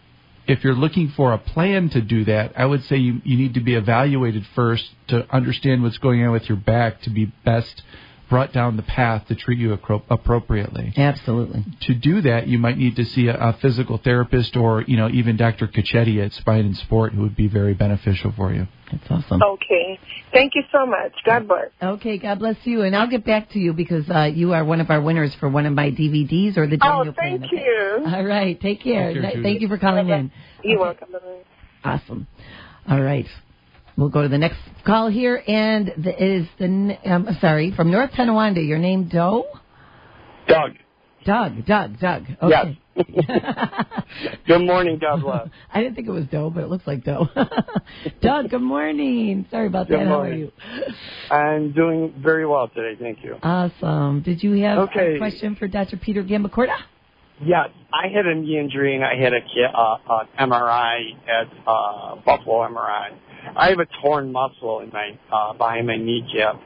if you're looking for a plan to do that, I would say you, you need to be evaluated first to understand what's going on with your back to be best brought down the path to treat you appro- appropriately. Absolutely. To do that, you might need to see a, a physical therapist or, you know, even Doctor Cicchetti at Spine and Sport, who would be very beneficial for you. That's awesome. Okay. Thank you so much. God bless. Okay, God bless you. And I'll get back to you because uh, you are one of our winners for one of my D V Ds or the Daniel Oh, thank plan. you. All right. Take care. Take care, thank you for calling in. You're okay. welcome. Awesome. All right. We'll go to the next call here, and the, is the um, sorry from North Tonawanda. Your name, Doe? Doug. Doug. Doug. Doug. Okay. Yes. Good morning, God bless. I didn't think it was Doe, but it looks like Doe. Doug, good morning. Sorry about good that. Morning. How are you? I'm doing very well today. Thank you. Awesome. Did you have okay. a question for Doctor Peter Gambacorti? Yes, I had a knee injury and I had a uh, uh, M R I at uh, Buffalo M R I. I have a torn muscle in my uh, behind my kneecap,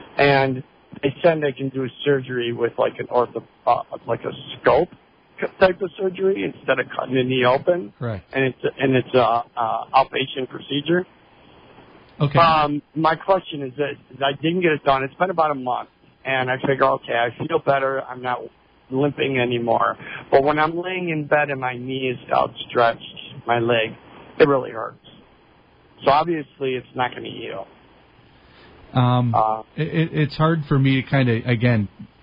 and they said I can do surgery with like an ortho, uh, like a scope type of surgery instead of cutting the knee open. Right. And it's and it's a uh, outpatient procedure. Okay. Um, my question is that is I didn't get it done. It's been about a month, and I figure, okay, I feel better. I'm not limping anymore. But when I'm laying in bed and my knee is outstretched, my leg, it really hurts. So obviously it's not going to heal. Um, uh, it, it's hard for me to kind of, again,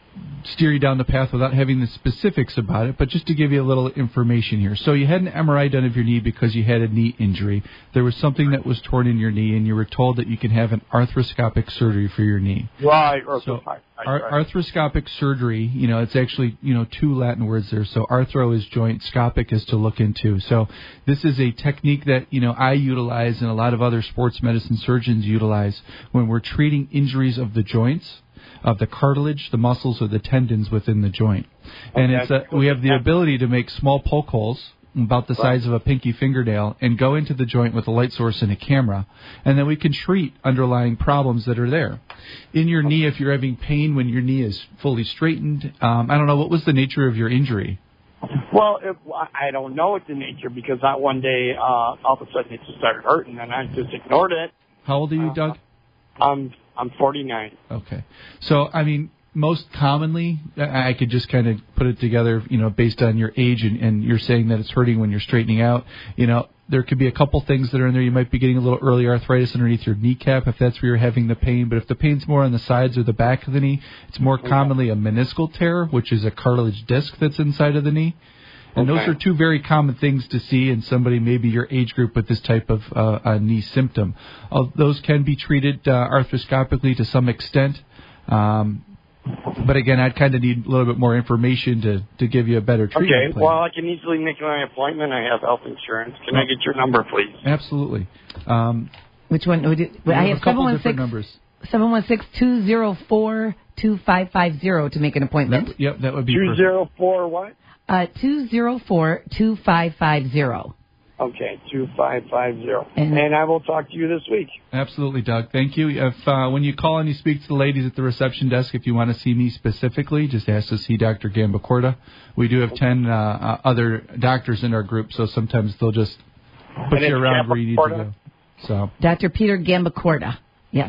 steer you down the path without having the specifics about it, but just to give you a little information here. So you had an M R I done of your knee because you had a knee injury. There was something that was torn in your knee, and you were told that you can have an arthroscopic surgery for your knee. Right. So right, ar- right. arthroscopic surgery, you know, it's actually, you know, two Latin words there. So arthro is joint, scopic is to look into. So this is a technique that, you know, I utilize and a lot of other sports medicine surgeons utilize when we're treating injuries of the joints, of the cartilage, the muscles, or the tendons within the joint. And Okay. it's a, we have the ability to make small poke holes about the size of a pinky fingernail and go into the joint with a light source and a camera, and then we can treat underlying problems that are there. In your knee, if you're having pain when your knee is fully straightened, um, I don't know, what was the nature of your injury? Well, it, I don't know what the nature, because that one day, uh, all of a sudden it just started hurting, and I just ignored it. How old are you, Doug? Uh, I'm I'm forty-nine. Okay. So, I mean, most commonly, I could just kind of put it together, you know, based on your age, and, and you're saying that it's hurting when you're straightening out. You know, there could be a couple things that are in there. You might be getting a little early arthritis underneath your kneecap if that's where you're having the pain. But if the pain's more on the sides or the back of the knee, it's more Okay. commonly a meniscal tear, which is a cartilage disc that's inside of the knee. And Okay. those are two very common things to see in somebody maybe your age group with this type of uh, a knee symptom. Uh, those can be treated uh, arthroscopically to some extent. Um, but again, I'd kind of need a little bit more information to, to give you a better treatment Okay, plan. well, I can easily make my appointment. I have health insurance. Can I get your number, please? Absolutely. Um, Which one? Would it, we I have have a couple seven one different six numbers. seven one six two zero four two five five zero to make an appointment. That, yep, that would be Two perfect. zero four what? Uh, two zero four two five five zero. Okay, two five five zero. And- And I will talk to you this week. Absolutely, Doug. Thank you. If uh, when you call and you speak to the ladies at the reception desk, if you want to see me specifically, just ask to see Doctor Gambacorta. We do have ten uh, uh, other doctors in our group, so sometimes they'll just put And you it's around where you need to Gambacorta? go. So, Doctor Peter Gambacorta. Yes.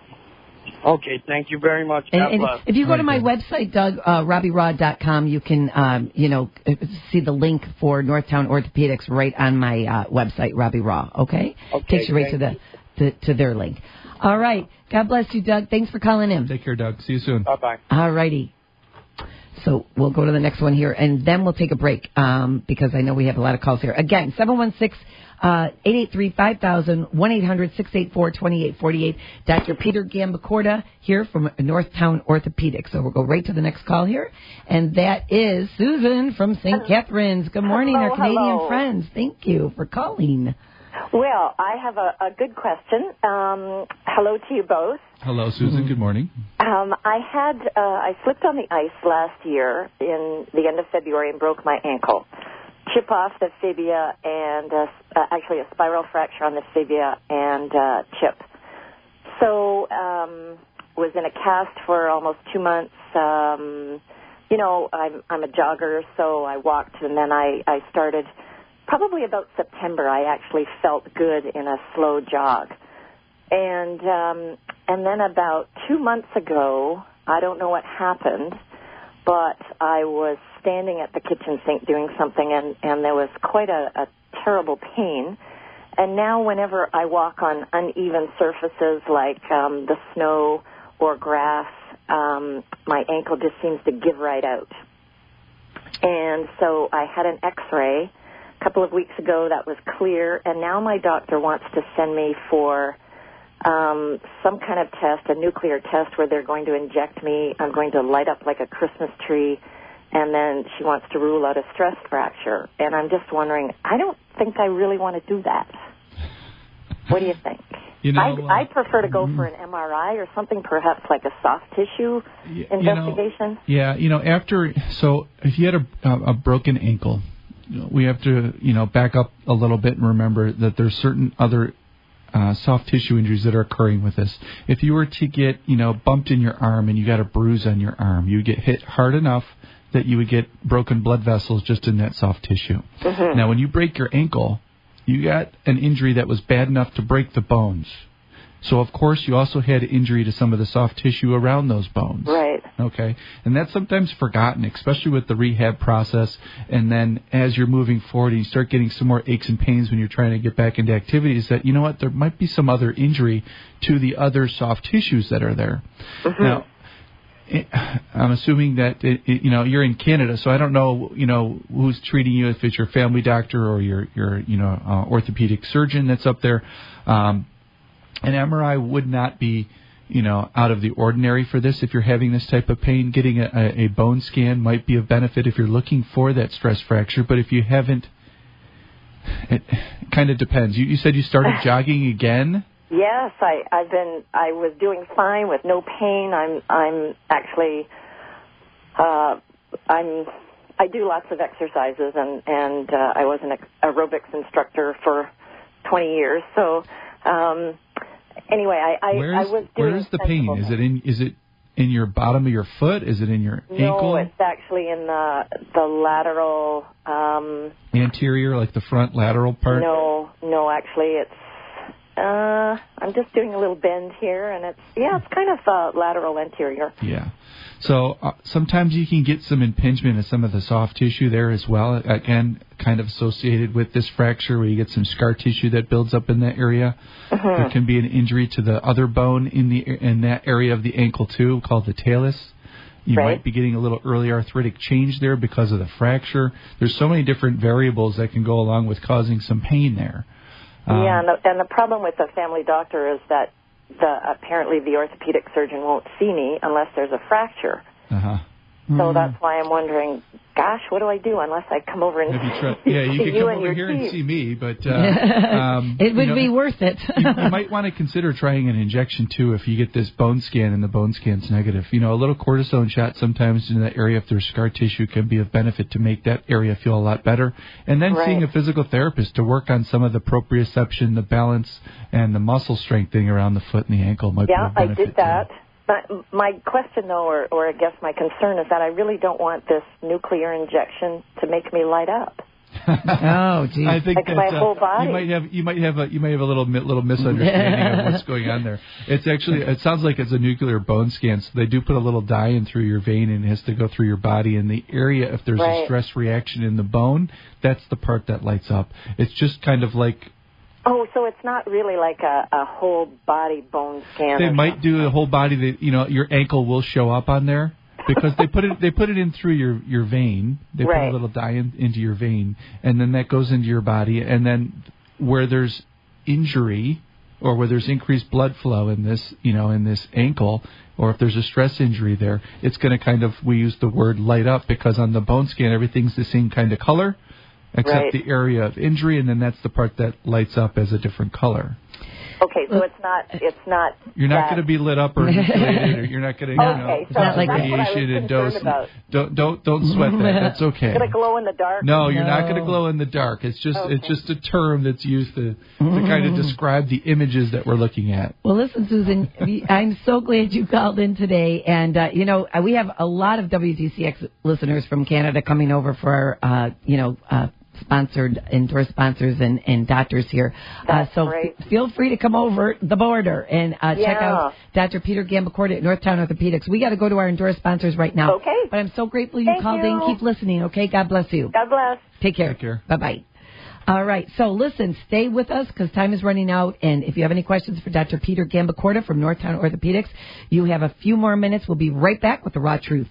Okay, thank you very much. And, God and bless. if you go to my All right, website, Doug, uh, Robbie Raw dot com, you can, um, you know, uh, see the link for Northtown Orthopedics right on my uh, website, Robbie Raw. Okay? Okay, Takes you right to thank the to, to their link. All right. God bless you, Doug. Thanks for calling in. take care, Doug. See you soon. Bye-bye. All righty. So we'll go to the next one here, and then we'll take a break um, because I know we have a lot of calls here. Again, seven one six, eight eight three, five thousand, one eight hundred, six eight four, two eight four eight. Doctor Peter Gambacorta here from Northtown Orthopedics. So we'll go right to the next call here, and that is Susan from Saint Catharines. Good morning, Hello, our Canadian hello. friends. Thank you for calling. Well, I have a, a good question. Um, hello to you both. Hello, Susan. Good morning. Um, I had uh, I slipped on the ice last year in the end of February and broke my ankle. Chip off the fibia and uh, uh, actually a spiral fracture on the fibia and uh, chip. So um, was in a cast for almost two months. Um, you know, I'm I'm a jogger, so I walked and then I I started. Probably about September, I actually felt good in a slow jog. And um, and then about two months ago, I don't know what happened, but I was standing at the kitchen sink doing something, and, and there was quite a, a terrible pain. And now whenever I walk on uneven surfaces like um, the snow or grass, um, my ankle just seems to give right out. And so I had an x-ray a couple of weeks ago that was clear, and now my doctor wants to send me for um, some kind of test, a nuclear test where they're going to inject me. I'm going to light up like a Christmas tree, and then she wants to rule out a stress fracture. And I'm just wondering, I don't think I really want to do that. What do you think? You know, I, I prefer to go for an M R I or something, perhaps like a soft tissue y- investigation. You know, yeah, you know, after, so if you had a, a, a broken ankle, we have to, you know, back up a little bit and remember that there's certain other uh, soft tissue injuries that are occurring with this. If you were to get, you know, bumped in your arm and you got a bruise on your arm, you would get hit hard enough that you would get broken blood vessels just in that soft tissue. Mm-hmm. Now, when you break your ankle, you got an injury that was bad enough to break the bones. So, of course, you also had injury to some of the soft tissue around those bones. Right. Okay. And that's sometimes forgotten, especially with the rehab process. And then as you're moving forward and you start getting some more aches and pains when you're trying to get back into activities, that, you know what, there might be some other injury to the other soft tissues that are there. Mm-hmm. Now, I'm assuming that it, it, you know you're in Canada, so I don't know you know who's treating you, if it's your family doctor or your your you know uh, orthopedic surgeon that's up there. Um, an M R I would not be you know out of the ordinary for this. If you're having this type of pain, getting a, a, a bone scan might be of benefit if you're looking for that stress fracture. But if you haven't, it, it kind of depends. You, you said you started jogging again. Yes, I, I've been. I was doing fine with no pain. I'm. I'm actually. Uh, I'm. I do lots of exercises, and and uh, I was an aerobics instructor for twenty years. So, um, anyway, I, I, I was doing. Where is the pain? Is it in? Is it in your bottom of your foot? Is it in your no, ankle? No, it's actually in the the lateral. Um, Anterior, like the front lateral part. No, no, actually, it's. Uh, I'm just doing a little bend here, and it's, yeah, it's kind of uh, lateral anterior. Yeah. So uh, sometimes you can get some impingement of some of the soft tissue there as well. Again, kind of associated with this fracture where you get some scar tissue that builds up in that area. Mm-hmm. There can be an injury to the other bone in the in that area of the ankle too, called the talus. You right. might be getting a little early arthritic change there because of the fracture. There's so many different variables that can go along with causing some pain there. Um, yeah, and the, and the problem with the family doctor is that the apparently the orthopedic surgeon won't see me unless there's a fracture. Uh-huh. So Mm. that's why I'm wondering, gosh, what do I do unless I come over and Have you tried, see yeah, you could you come and over your here team. and see me, but uh, um, it would you know, be worth it. you, you might want to consider trying an injection too if you get this bone scan and the bone scan's negative. You know, a little cortisone shot sometimes in that area if there's scar tissue can be of benefit to make that area feel a lot better. And then right. seeing a physical therapist to work on some of the proprioception, the balance, and the muscle strengthening around the foot and the ankle might yeah, be of benefit. Yeah, I did that. Too. But my question, though, or, or I guess my concern is that I really don't want this nuclear injection to make me light up. Oh, geez. I think like that, my uh, whole body. You might have you might have a you might have a little little misunderstanding of what's going on there. It's actually it sounds like it's a nuclear bone scan. So they do put a little dye in through your vein and it has to go through your body. And the area, if there's right. a stress reaction in the bone, that's the part that lights up. It's just kind of like. Oh, so it's not really like a, a whole body bone scan. They might do a whole body. That you know, your ankle will show up on there because they put it they put it in through your, your vein. They right. put a little dye in, into your vein, and then that goes into your body. And then where there's injury or where there's increased blood flow in this, you know, in this ankle, or if there's a stress injury there, it's going to kind of we use the word light up because on the bone scan everything's the same kind of color. Except right. the area of injury, and then that's the part that lights up as a different color. Okay, so it's not. It's not. You're not going to be lit up or insulated, or you're not going to. You know, okay, it's so not like that's radiation and dose. About. Don't don't don't sweat that. That's okay. Going to glow in the dark? No, you're no. not going to glow in the dark. It's just okay. it's just a term that's used to to kind of describe the images that we're looking at. Well, listen, Susan, I'm so glad you called in today, and uh, you know we have a lot of W T C X listeners from Canada coming over for our, uh, you know. Uh, sponsored, endorsed sponsors and, and doctors here. Uh, so great. f- feel free to come over the border and uh, yeah. check out Doctor Peter Gambacorta at Northtown Orthopedics. We got to go to our endorsed sponsors right now. Okay. But I'm so grateful you Thank called you. in. Keep listening, okay? God bless you. God bless. Take care. Take care. Bye-bye. All right. So listen, stay with us because time is running out. And if you have any questions for Doctor Peter Gambacorta from Northtown Orthopedics, you have a few more minutes. We'll be right back with the raw truth.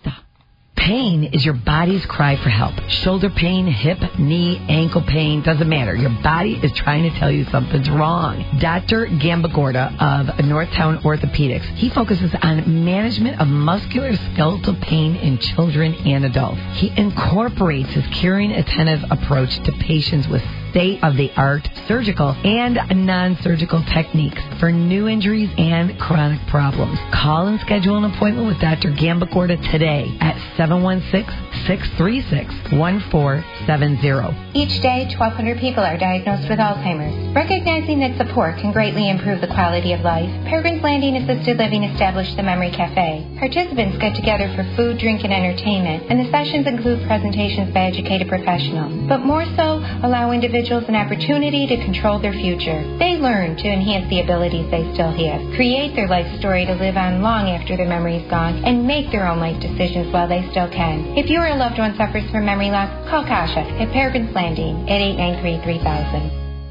Pain is your body's cry for help. Shoulder pain, hip, knee, ankle pain, doesn't matter. Your body is trying to tell you something's wrong. Doctor Gambacorta of Northtown Orthopedics. He focuses on management of musculoskeletal pain in children and adults. He incorporates his caring, attentive approach to patients with state-of-the-art surgical and non-surgical techniques for new injuries and chronic problems. Call and schedule an appointment with Doctor Gambacorta today at seven one six, six three six, one four seven zero. Each day, twelve hundred people are diagnosed with Alzheimer's. Recognizing that support can greatly improve the quality of life, Peregrine's Landing Assisted Living established the Memory Cafe. Participants get together for food, drink, and entertainment, and the sessions include presentations by educated professionals, but more so allow individuals an opportunity to control their future. They learn to enhance the abilities they still have, create their life story to live on long after their memory is gone, and make their own life decisions while they still can. If you or a loved one suffers from memory loss, call Kasha at Peregrine's Landing at eight nine three, three thousand.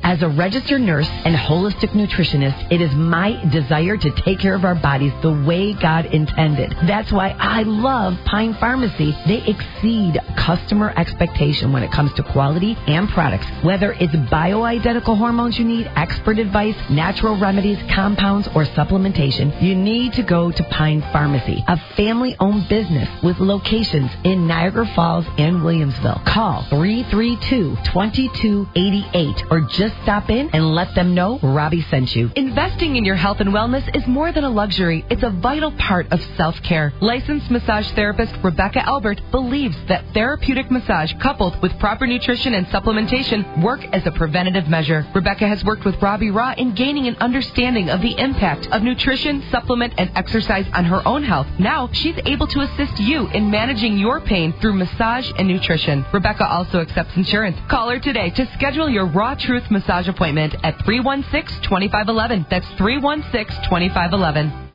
As a registered nurse and holistic nutritionist, it is my desire to take care of our bodies the way God intended. That's why I love Pine Pharmacy. They exceed customer expectation when it comes to quality and products. Whether it's bioidentical hormones you need, expert advice, natural remedies, compounds, or supplementation, you need to go to Pine Pharmacy, a family-owned business with locations in Niagara Falls and Williamsville. Call three three two, two two eight eight or just stop in and let them know Robbie sent you. Investing in your health and wellness is more than a luxury. It's a vital part of self-care. Licensed massage therapist Rebecca Albert believes that therapeutic massage coupled with proper nutrition and supplementation work as a preventative measure. Rebecca has worked with Robbie Raw in gaining an understanding of the impact of nutrition, supplement, and exercise on her own health. Now, she's able to assist you in managing your pain through massage and nutrition. Rebecca also accepts insurance. Call her today to schedule your Raw Truth massage appointment at three one six, two five one one. That's three one six, two five one one.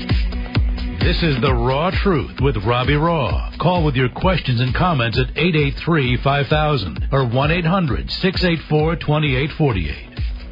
This is The Raw Truth with Robbie Raw. Call with your questions and comments at eight eight three, five thousand or one eight hundred, six eight four, two eight four eight.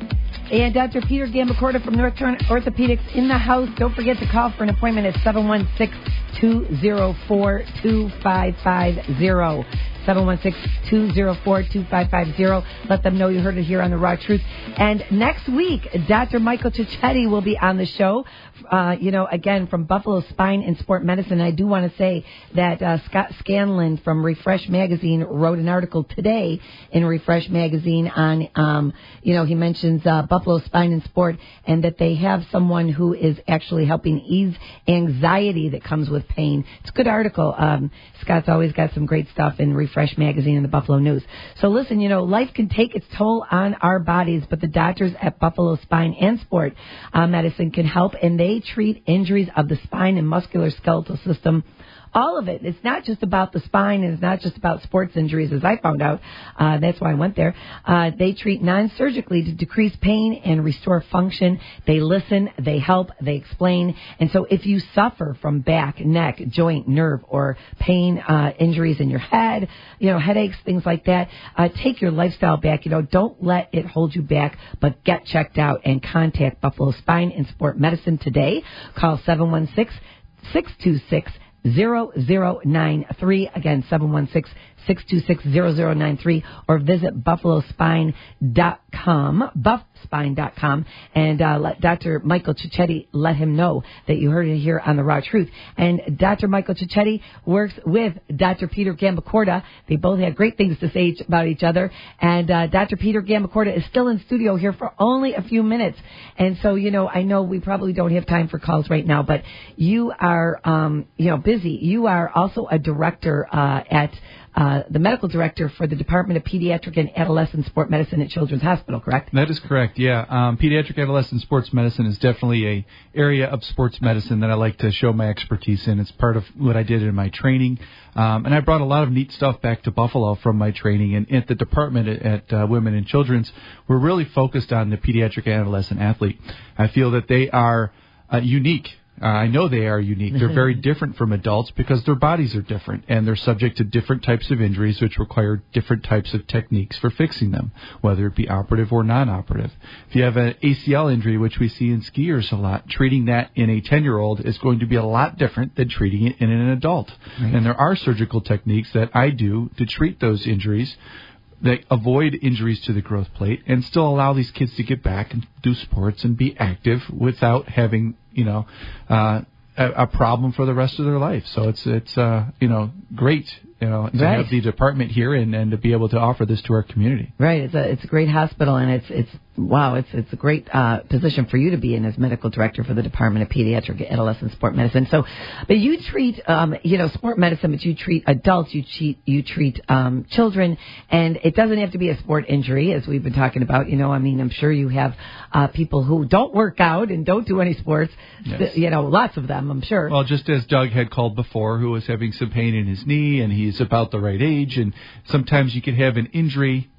And Doctor Peter Gambacorta from Northern Orthopedics in the house. Don't forget to call for an appointment at seven one six, two zero four, two five five zero. seven one six, two zero four, two five five zero. Let them know you heard it here on The Raw Truth. And next week, Doctor Michael Cicchetti will be on the show. Uh, you know, again, from Buffalo Spine and Sport Medicine. I do want to say that uh, Scott Scanlon from Refresh Magazine wrote an article today in Refresh Magazine on, um, you know, he mentions uh, Buffalo Spine and Sport and that they have someone who is actually helping ease anxiety that comes with pain. It's a good article. Um, Scott's always got some great stuff in Refresh Magazine and the Buffalo News. So listen, you know, life can take its toll on our bodies, but the doctors at Buffalo Spine and Sport uh, Medicine can help, and they treat injuries of the spine and musculoskeletal system. All of it. It's not just about the spine, and it's not just about sports injuries, as I found out. Uh, that's why I went there. Uh, they treat non-surgically to decrease pain and restore function. They listen, they help, they explain. And so if you suffer from back, neck, joint, nerve, or pain uh, injuries in your head, you know, headaches, things like that, uh, take your lifestyle back. You know, don't let it hold you back, but get checked out and contact Buffalo Spine and Sport Medicine today. Call seven one six, six two six, zero zero nine three. Again, seven one six, six two six, zero zero nine three, or visit buffalo spine dot com, buff spine dot com, and uh, let Doctor Michael Cicchetti let him know that you heard it here on The Raw Truth. And Doctor Michael Cicchetti works with Doctor Peter Gambacorta. They both have great things to say about each other, and uh, Doctor Peter Gambacorta is still in studio here for only a few minutes. And so, you know, I know we probably don't have time for calls right now, but you are, um, you know, busy. You are also a director uh, at Uh, the medical director for the Department of Pediatric and Adolescent Sport Medicine at Children's Hospital, correct? That is correct, yeah. Um, pediatric adolescent sports medicine is definitely a area of sports medicine that I like to show my expertise in. It's part of what I did in my training. Um, and I brought a lot of neat stuff back to Buffalo from my training. And at the department at, at uh, Women and Children's, we're really focused on the pediatric and adolescent athlete. I feel that they are uh, unique. Uh, I know they are unique. They're very different from adults because their bodies are different, and they're subject to different types of injuries which require different types of techniques for fixing them, whether it be operative or non-operative. If you have an A C L injury, which we see in skiers a lot, treating that in a ten-year-old is going to be a lot different than treating it in an adult. Right. And there are surgical techniques that I do to treat those injuries that avoid injuries to the growth plate and still allow these kids to get back and do sports and be active without having, you know, uh, a, a problem for the rest of their life. So it's, it's uh, you know, great, you know, to right. have the department here and, and to be able to offer this to our community. Right. It's a, it's a great hospital, and it's, it's, wow, it's, it's a great uh, position for you to be in as medical director for the Department of Pediatric and Adolescent Sport Medicine. So, but you treat, um, you know, sport medicine, but you treat adults, you treat, you treat um, children, and it doesn't have to be a sport injury, as we've been talking about. You know, I mean, I'm sure you have uh, people who don't work out and don't do any sports, yes. you know, lots of them, I'm sure. Well, just as Doug had called before, who was having some pain in his knee, and he's about the right age, and sometimes you can have an injury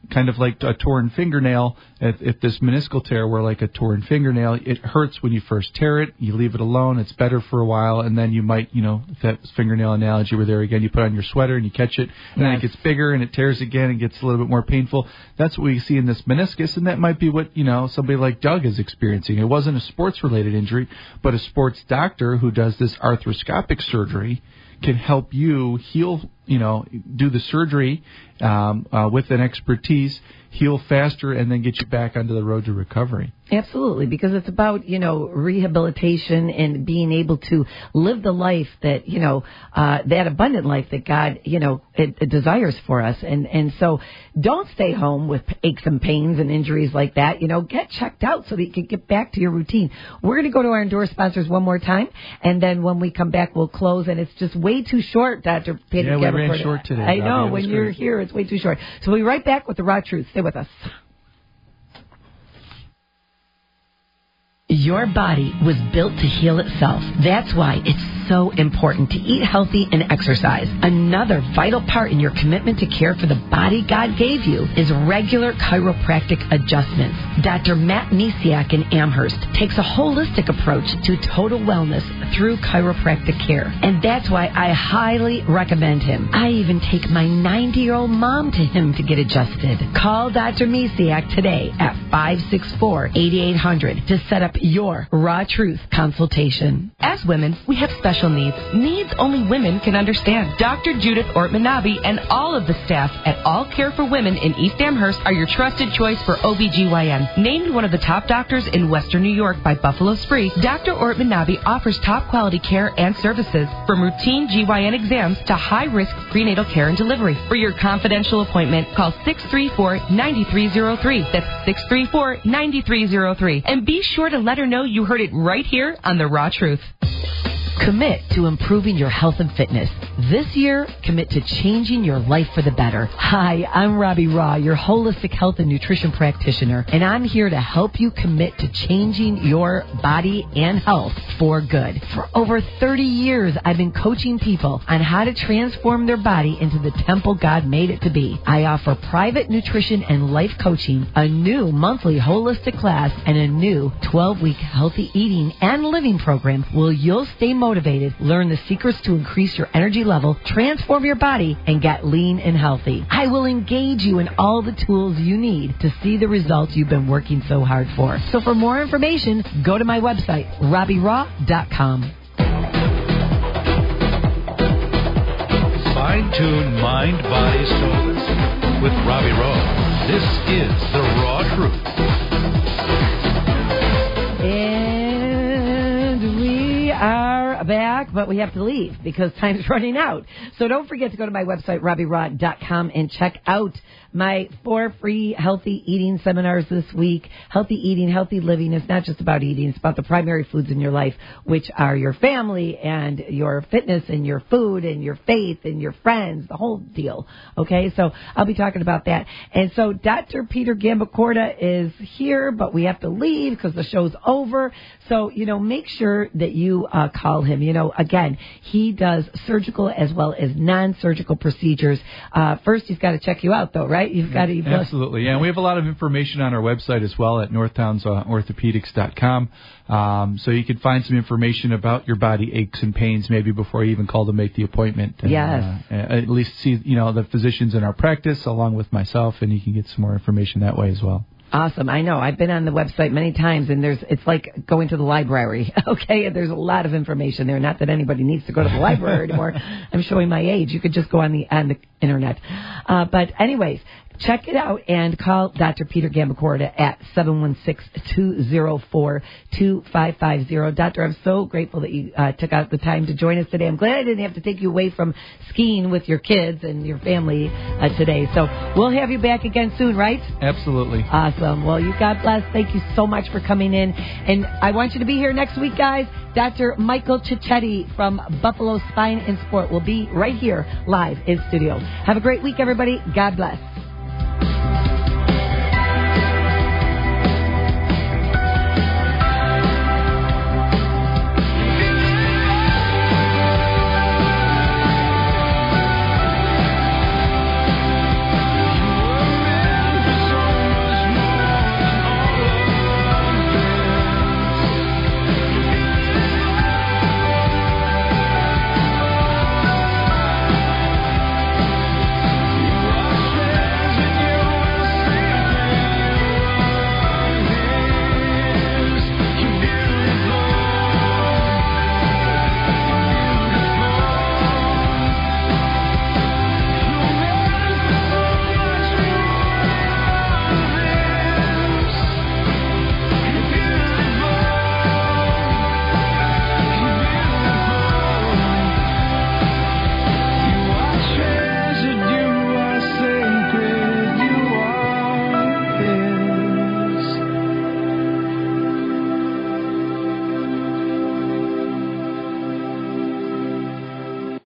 kind of like a torn fingernail. If, if this meniscal tear were like a torn fingernail, it hurts when you first tear it. You leave it alone. It's better for a while, and then you might, you know, if that fingernail analogy were there again, you put on your sweater and you catch it, and yes. then it gets bigger and it tears again and gets a little bit more painful. That's what we see in this meniscus, and that might be what, you know, somebody like Doug is experiencing. It wasn't a sports-related injury, but a sports doctor who does this arthroscopic surgery can help you heal, you know, do the surgery um, uh, with an expertise, heal faster, and then get you back onto the road to recovery. Absolutely, because it's about, you know, rehabilitation and being able to live the life that, you know, uh, that abundant life that God, you know, it, it desires for us. And, and so don't stay home with aches and pains and injuries like that. You know, get checked out so that you can get back to your routine. We're going to go to our endorsed sponsors one more time, and then when we come back, we'll close. And it's just way too short, Doctor Peter. Yeah, we ran Gabor. short today. I know, Robbie, when you're great. here, it's way too short. So we'll be right back with the Raw Truth. Stay with us. Your body was built to heal itself. That's why it's so important to eat healthy and exercise. Another vital part in your commitment to care for the body God gave you is regular chiropractic adjustments. Doctor Matt Misiak in Amherst takes a holistic approach to total wellness through chiropractic care. And that's why I highly recommend him. I even take my ninety-year-old mom to him to get adjusted. Call Doctor Misiak today at five six four, eight eight hundred to set up your Raw Truth consultation. As women, we have special needs. Needs only women can understand. Doctor Judith Ortman-Nabi and all of the staff at All Care for Women in East Amherst are your trusted choice for O B G Y N. Named one of the top doctors in Western New York by Buffalo Spree, Doctor Ortman-Nabi offers top quality care and services from routine G Y N exams to high-risk prenatal care and delivery. For your confidential appointment, call six three four, nine three zero three. That's six three four, nine three zero three. And be sure to let her know you heard it right here on The Raw Truth. Commit to improving your health and fitness. This year, commit to changing your life for the better. Hi, I'm Robbie Raw, your holistic health and nutrition practitioner, and I'm here to help you commit to changing your body and health for good. For over thirty years, I've been coaching people on how to transform their body into the temple God made it to be. I offer private nutrition and life coaching, a new monthly holistic class, and a new twelve-week healthy eating and living program where you'll stay motivated, learn the secrets to increase your energy level, transform your body, and get lean and healthy. I will engage you in all the tools you need to see the results you've been working so hard for. So for more information, go to my website, robbie raw dot com. Fine-tune mind, body, soul with Robbie Raw. This is The Raw Truth. And we are back, but we have to leave because time's running out. So don't forget to go to my website, robbie raw dot com, and check out my four free healthy eating seminars this week. Healthy eating, healthy living is not just about eating. It's about the primary foods in your life, which are your family and your fitness and your food and your faith and your friends, the whole deal. Okay, so I'll be talking about that. And so Doctor Peter Gambacorta is here, but we have to leave because the show's over. So, you know, make sure that you uh, call him. You know, again, he does surgical as well as non-surgical procedures. Uh, first, he's got to check you out, though, right? You've got to Absolutely, yeah. And we have a lot of information on our website as well at northtowns orthopedics dot com. Um, so you can find some information about your body aches and pains maybe before you even call to make the appointment. And, yes. Uh, at least see, you know, the physicians in our practice along with myself, and you can get some more information that way as well. Awesome. I know. I've been on the website many times, and there's it's like going to the library, okay? There's a lot of information there. Not that anybody needs to go to the library anymore. I'm showing my age. You could just go on the on the internet. Uh, but anyways, check it out and call Doctor Peter Gambacorta at seven one six, two zero four, two five five zero. Doctor, I'm so grateful that you uh, took out the time to join us today. I'm glad I didn't have to take you away from skiing with your kids and your family uh, today. So we'll have you back again soon, right? Absolutely. Awesome. Well, you God bless. Thank you so much for coming in. And I want you to be here next week, guys. Doctor Michael Cicchetti from Buffalo Spine and Sport will be right here live in studio. Have a great week, everybody. God bless.